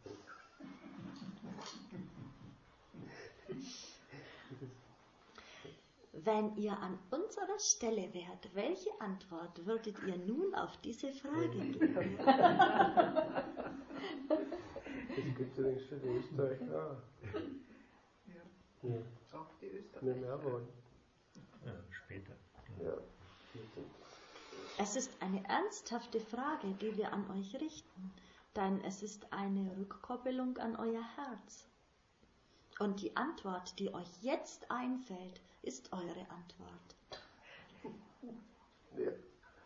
Wenn ihr an unserer Stelle wärt, welche Antwort würdet ihr nun auf diese Frage geben? Das gibt es übrigens für die Österreicher auch. Ja. Ja. Auch die Österreicher. Nicht mehr wollen. Ja, später. Ja. Es ist eine ernsthafte Frage, die wir an euch richten, denn es ist eine Rückkoppelung an euer Herz. Und die Antwort, die euch jetzt einfällt, ist eure Antwort. Ja.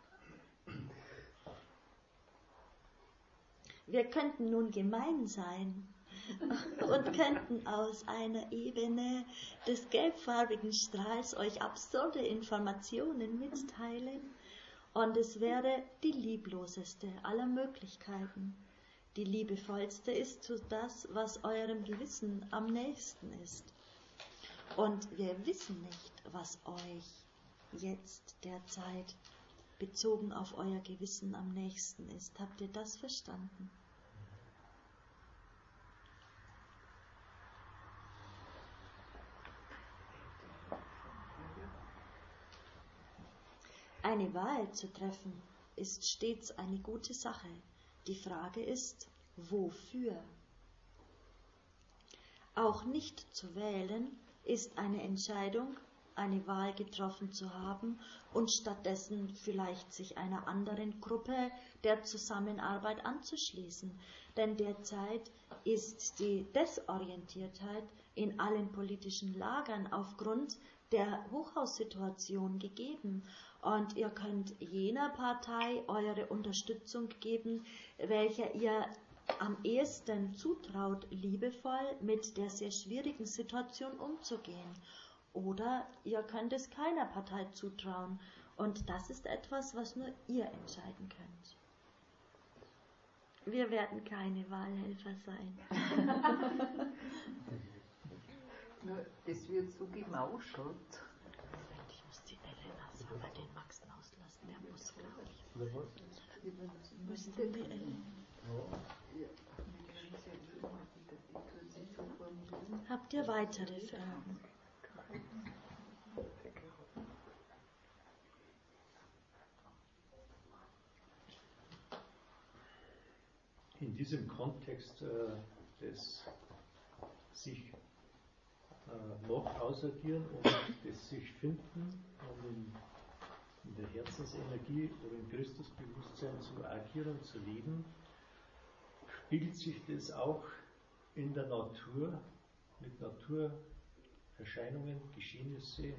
Wir könnten nun gemein sein und könnten aus einer Ebene des gelbfarbigen Strahls euch absurde Informationen mitteilen. Und es wäre die liebloseste aller Möglichkeiten. Die liebevollste ist so das, was eurem Gewissen am nächsten ist. Und wir wissen nicht, was euch jetzt derzeit bezogen auf euer Gewissen am nächsten ist. Habt ihr das verstanden? Eine Wahl zu treffen ist stets eine gute Sache. Die Frage ist, wofür? Auch nicht zu wählen ist eine Entscheidung, eine Wahl getroffen zu haben und stattdessen vielleicht sich einer anderen Gruppe der Zusammenarbeit anzuschließen. Denn derzeit ist die Desorientiertheit in allen politischen Lagern aufgrund der Hochhaussituation gegeben. Und ihr könnt jener Partei eure Unterstützung geben, welcher ihr am ehesten zutraut, liebevoll mit der sehr schwierigen Situation umzugehen. Oder ihr könnt es keiner Partei zutrauen. Und das ist etwas, was nur ihr entscheiden könnt. Wir werden keine Wahlhelfer sein. Nur, das wird so gemauschelt. Ich muss die Elena sagen, bei den Max auslassen, der muss, glaube ich. Oder was? Müssen wir die Elena? Habt ihr weitere Fragen? In diesem Kontext äh, des sich äh, noch ausagieren und des sich finden und in, in der Herzensenergie oder im Christusbewusstsein zu agieren, zu leben, spiegelt sich das auch in der Natur, mit Naturerscheinungen, Geschehnisse,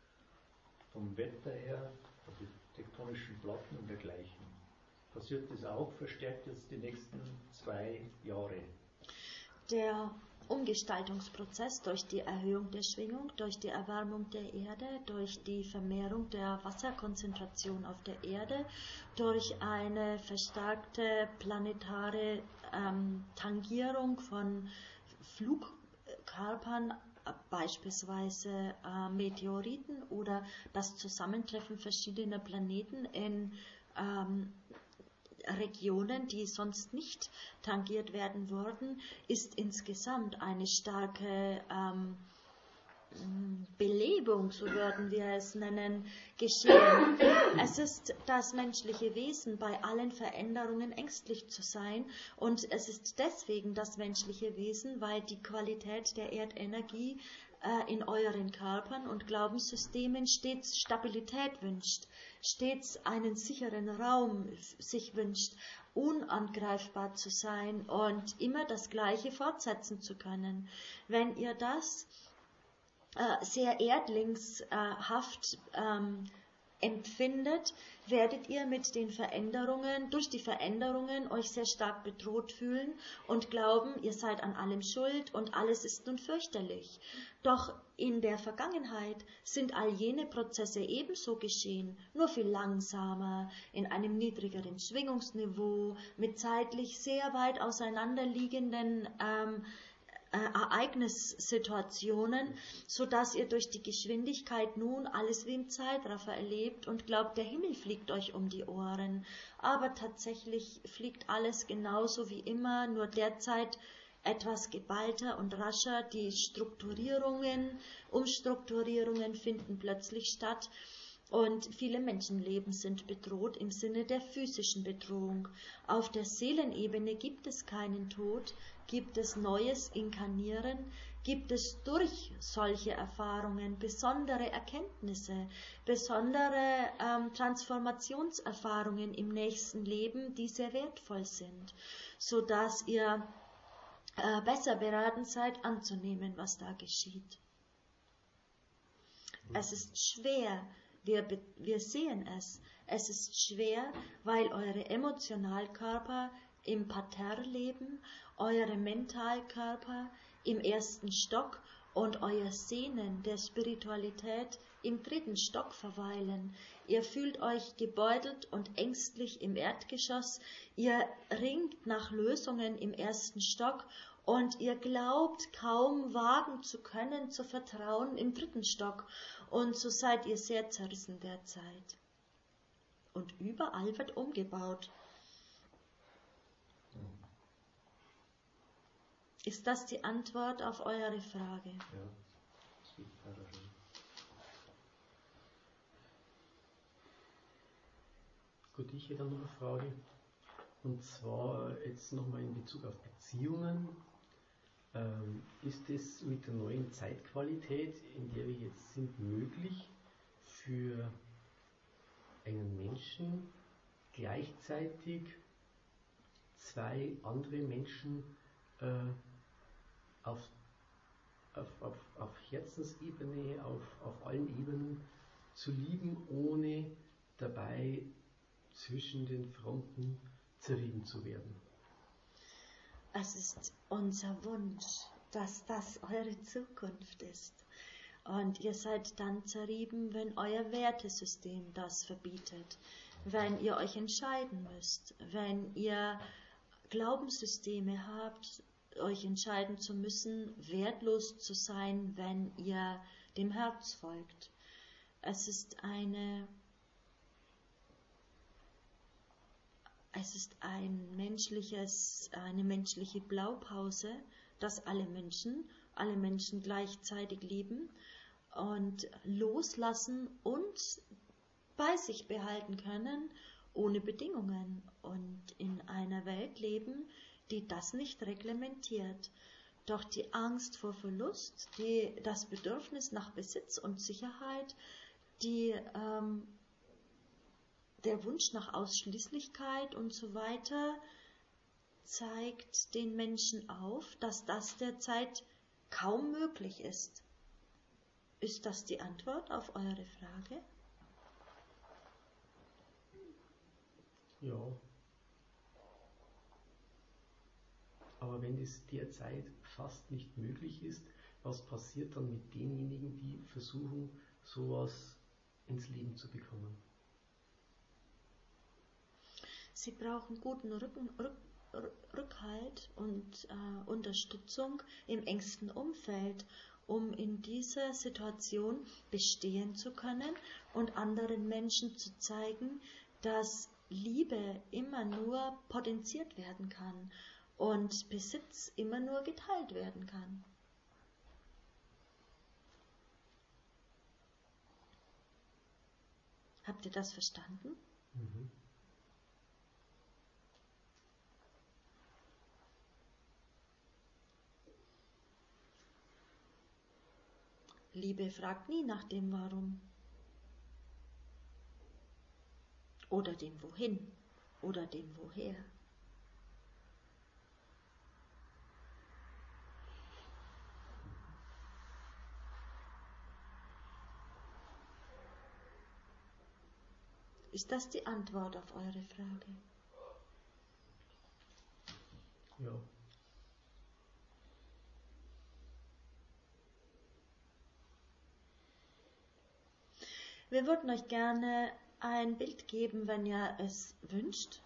vom Wetter her, von tektonischen Platten und dergleichen. Passiert das auch, verstärkt jetzt die nächsten zwei Jahre? Der Umgestaltungsprozess durch die Erhöhung der Schwingung, durch die Erwärmung der Erde, durch die Vermehrung der Wasserkonzentration auf der Erde, durch eine verstärkte planetare ähm, Tangierung von Flugkörpern, beispielsweise äh, Meteoriten oder das Zusammentreffen verschiedener Planeten in ähm, Regionen, die sonst nicht tangiert werden würden, ist insgesamt eine starke ähm, Belebung, so würden wir es nennen, geschehen. Es ist das menschliche Wesen, bei allen Veränderungen ängstlich zu sein, und es ist deswegen das menschliche Wesen, weil die Qualität der Erdenergie äh, in euren Körpern und Glaubenssystemen stets Stabilität wünscht, stets einen sicheren Raum sich wünscht, unangreifbar zu sein und immer das Gleiche fortsetzen zu können. Wenn ihr das äh, sehr erdlingshaft ähm, empfindet, werdet ihr mit den Veränderungen, durch die Veränderungen euch sehr stark bedroht fühlen und glauben, ihr seid an allem schuld und alles ist nun fürchterlich. Doch in der Vergangenheit sind all jene Prozesse ebenso geschehen, nur viel langsamer, in einem niedrigeren Schwingungsniveau, mit zeitlich sehr weit auseinanderliegenden ähm, Ereignissituationen, sodass ihr durch die Geschwindigkeit nun alles wie im Zeitraffer erlebt und glaubt, der Himmel fliegt euch um die Ohren. Aber tatsächlich fliegt alles genauso wie immer, nur derzeit etwas geballter und rascher. Die Strukturierungen, Umstrukturierungen finden plötzlich statt. Und viele Menschenleben sind bedroht im Sinne der physischen Bedrohung. Auf der Seelenebene gibt es keinen Tod, gibt es neues Inkarnieren, gibt es durch solche Erfahrungen besondere Erkenntnisse, besondere ähm, Transformationserfahrungen im nächsten Leben, die sehr wertvoll sind, sodass ihr äh, besser beraten seid, anzunehmen, was da geschieht. Es ist schwer, wir, wir sehen es, es ist schwer, weil eure Emotionalkörper im Parterre leben, eure Mentalkörper im ersten Stock und euer Sehnen der Spiritualität im dritten Stock verweilen. Ihr fühlt euch gebeutelt und ängstlich im Erdgeschoss, ihr ringt nach Lösungen im ersten Stock und ihr glaubt kaum wagen zu können, zu vertrauen im dritten Stock. Und so seid ihr sehr zerrissen derzeit. Und überall wird umgebaut. Ist das die Antwort auf eure Frage? Ja, das gibt parallel. Gut, ich hätte noch eine Frage. Und zwar jetzt nochmal in Bezug auf Beziehungen. Ähm, ist es mit der neuen Zeitqualität, in der wir jetzt sind, möglich für einen Menschen gleichzeitig zwei andere Menschen äh, auf, auf, auf, auf Herzensebene, auf, auf allen Ebenen zu lieben, ohne dabei zwischen den Fronten zerrieben zu werden? Es ist unser Wunsch, dass das eure Zukunft ist. Und ihr seid dann zerrieben, wenn euer Wertesystem das verbietet, wenn ihr euch entscheiden müsst, wenn ihr Glaubenssysteme habt, euch entscheiden zu müssen, wertlos zu sein, wenn ihr dem Herz folgt. Es ist eine, es ist ein menschliches, eine menschliche Blaupause, dass alle Menschen, alle Menschen gleichzeitig lieben und loslassen und bei sich behalten können, ohne Bedingungen, und in einer Welt leben, die das nicht reglementiert. Doch die Angst vor Verlust, die, das Bedürfnis nach Besitz und Sicherheit, die, ähm, der Wunsch nach Ausschließlichkeit und so weiter, zeigt den Menschen auf, dass das derzeit kaum möglich ist. Ist das die Antwort auf eure Frage? Ja. Aber wenn es derzeit fast nicht möglich ist, was passiert dann mit denjenigen, die versuchen, sowas ins Leben zu bekommen? Sie brauchen guten Rücken, Rück, Rückhalt und äh, Unterstützung im engsten Umfeld, um in dieser Situation bestehen zu können und anderen Menschen zu zeigen, dass Liebe immer nur potenziert werden kann und Besitz immer nur geteilt werden kann. Habt ihr das verstanden? Mhm. Liebe fragt nie nach dem Warum oder dem Wohin oder dem Woher. Ist das die Antwort auf eure Frage? Ja. Wir würden euch gerne ein Bild geben, wenn ihr es wünscht.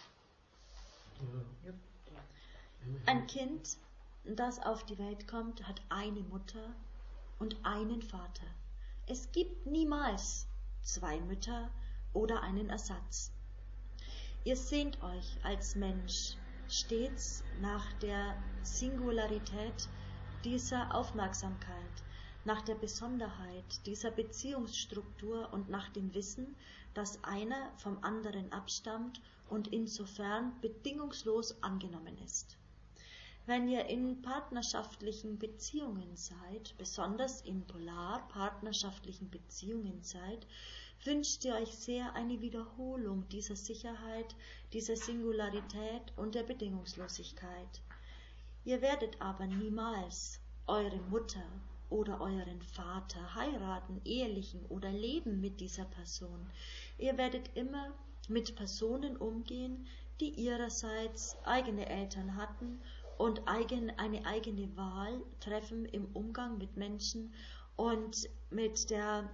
Ja. Ein Kind, das auf die Welt kommt, hat eine Mutter und einen Vater. Es gibt niemals zwei Mütter oder einen Ersatz. Ihr sehnt euch als Mensch stets nach der Singularität dieser Aufmerksamkeit, nach der Besonderheit dieser Beziehungsstruktur und nach dem Wissen, dass einer vom anderen abstammt und insofern bedingungslos angenommen ist. Wenn ihr in partnerschaftlichen Beziehungen seid, besonders in polar-partnerschaftlichen Beziehungen seid, wünscht ihr euch sehr eine Wiederholung dieser Sicherheit, dieser Singularität und der Bedingungslosigkeit. Ihr werdet aber niemals eure Mutter oder euren Vater heiraten, ehelichen oder leben mit dieser Person. Ihr werdet immer mit Personen umgehen, die ihrerseits eigene Eltern hatten und eigen, eine eigene Wahl treffen im Umgang mit Menschen und mit der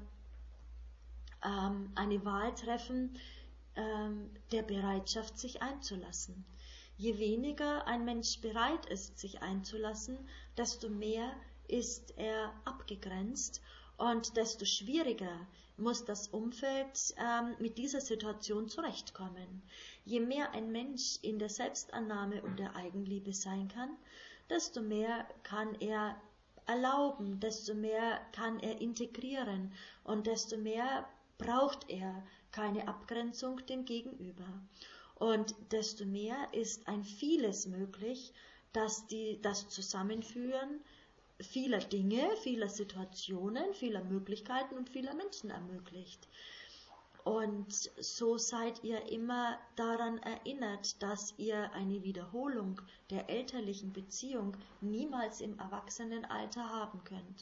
ähm, eine Wahl treffen ähm, der Bereitschaft, sich einzulassen. Je weniger ein Mensch bereit ist, sich einzulassen, desto mehr ist er abgegrenzt und desto schwieriger muss das Umfeld ähm, mit dieser Situation zurechtkommen. Je mehr ein Mensch in der Selbstannahme und der Eigenliebe sein kann, desto mehr kann er erlauben, desto mehr kann er integrieren und desto mehr braucht er keine Abgrenzung dem Gegenüber. Und desto mehr ist ein Vieles möglich, das die, das Zusammenführen vieler Dinge, vieler Situationen, vieler Möglichkeiten und vieler Menschen ermöglicht. Und so seid ihr immer daran erinnert, dass ihr eine Wiederholung der elterlichen Beziehung niemals im Erwachsenenalter haben könnt.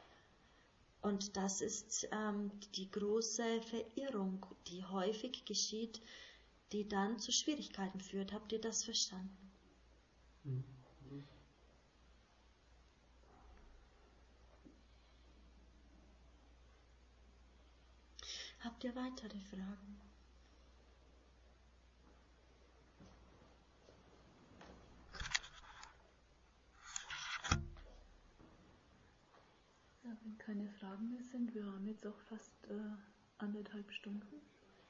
Und das ist ähm, die große Verirrung, die häufig geschieht, die dann zu Schwierigkeiten führt. Habt ihr das verstanden? Mhm. Habt ihr weitere Fragen? keine Fragen mehr sind, wir haben jetzt auch fast äh, anderthalb Stunden.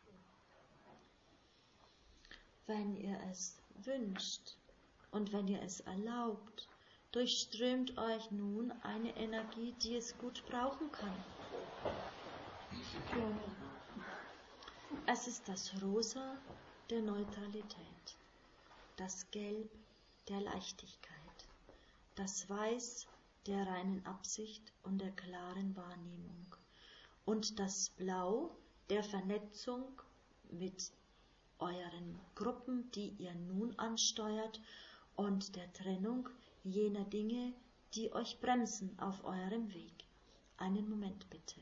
Wenn ihr es wünscht und wenn ihr es erlaubt, durchströmt euch nun eine Energie, die es gut brauchen kann. Es ist das Rosa der Neutralität, das Gelb der Leichtigkeit, das Weiß der reinen Absicht und der klaren Wahrnehmung und das Blau der Vernetzung mit euren Gruppen, die ihr nun ansteuert, und der Trennung jener Dinge, die euch bremsen auf eurem Weg. Einen Moment bitte.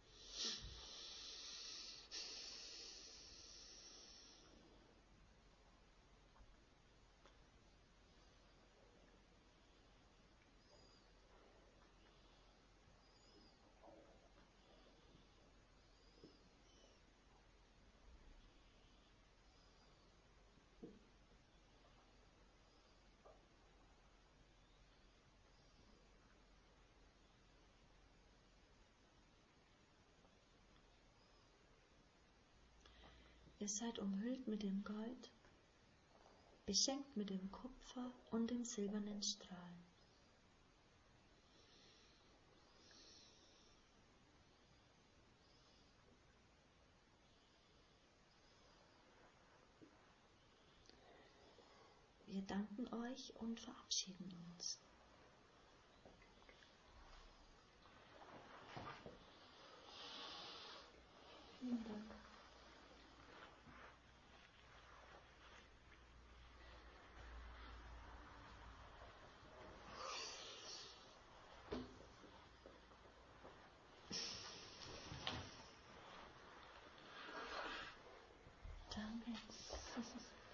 Ihr seid umhüllt mit dem Gold, beschenkt mit dem Kupfer und dem silbernen Strahl. Wir danken euch und verabschieden uns. Vielen Dank. Danke.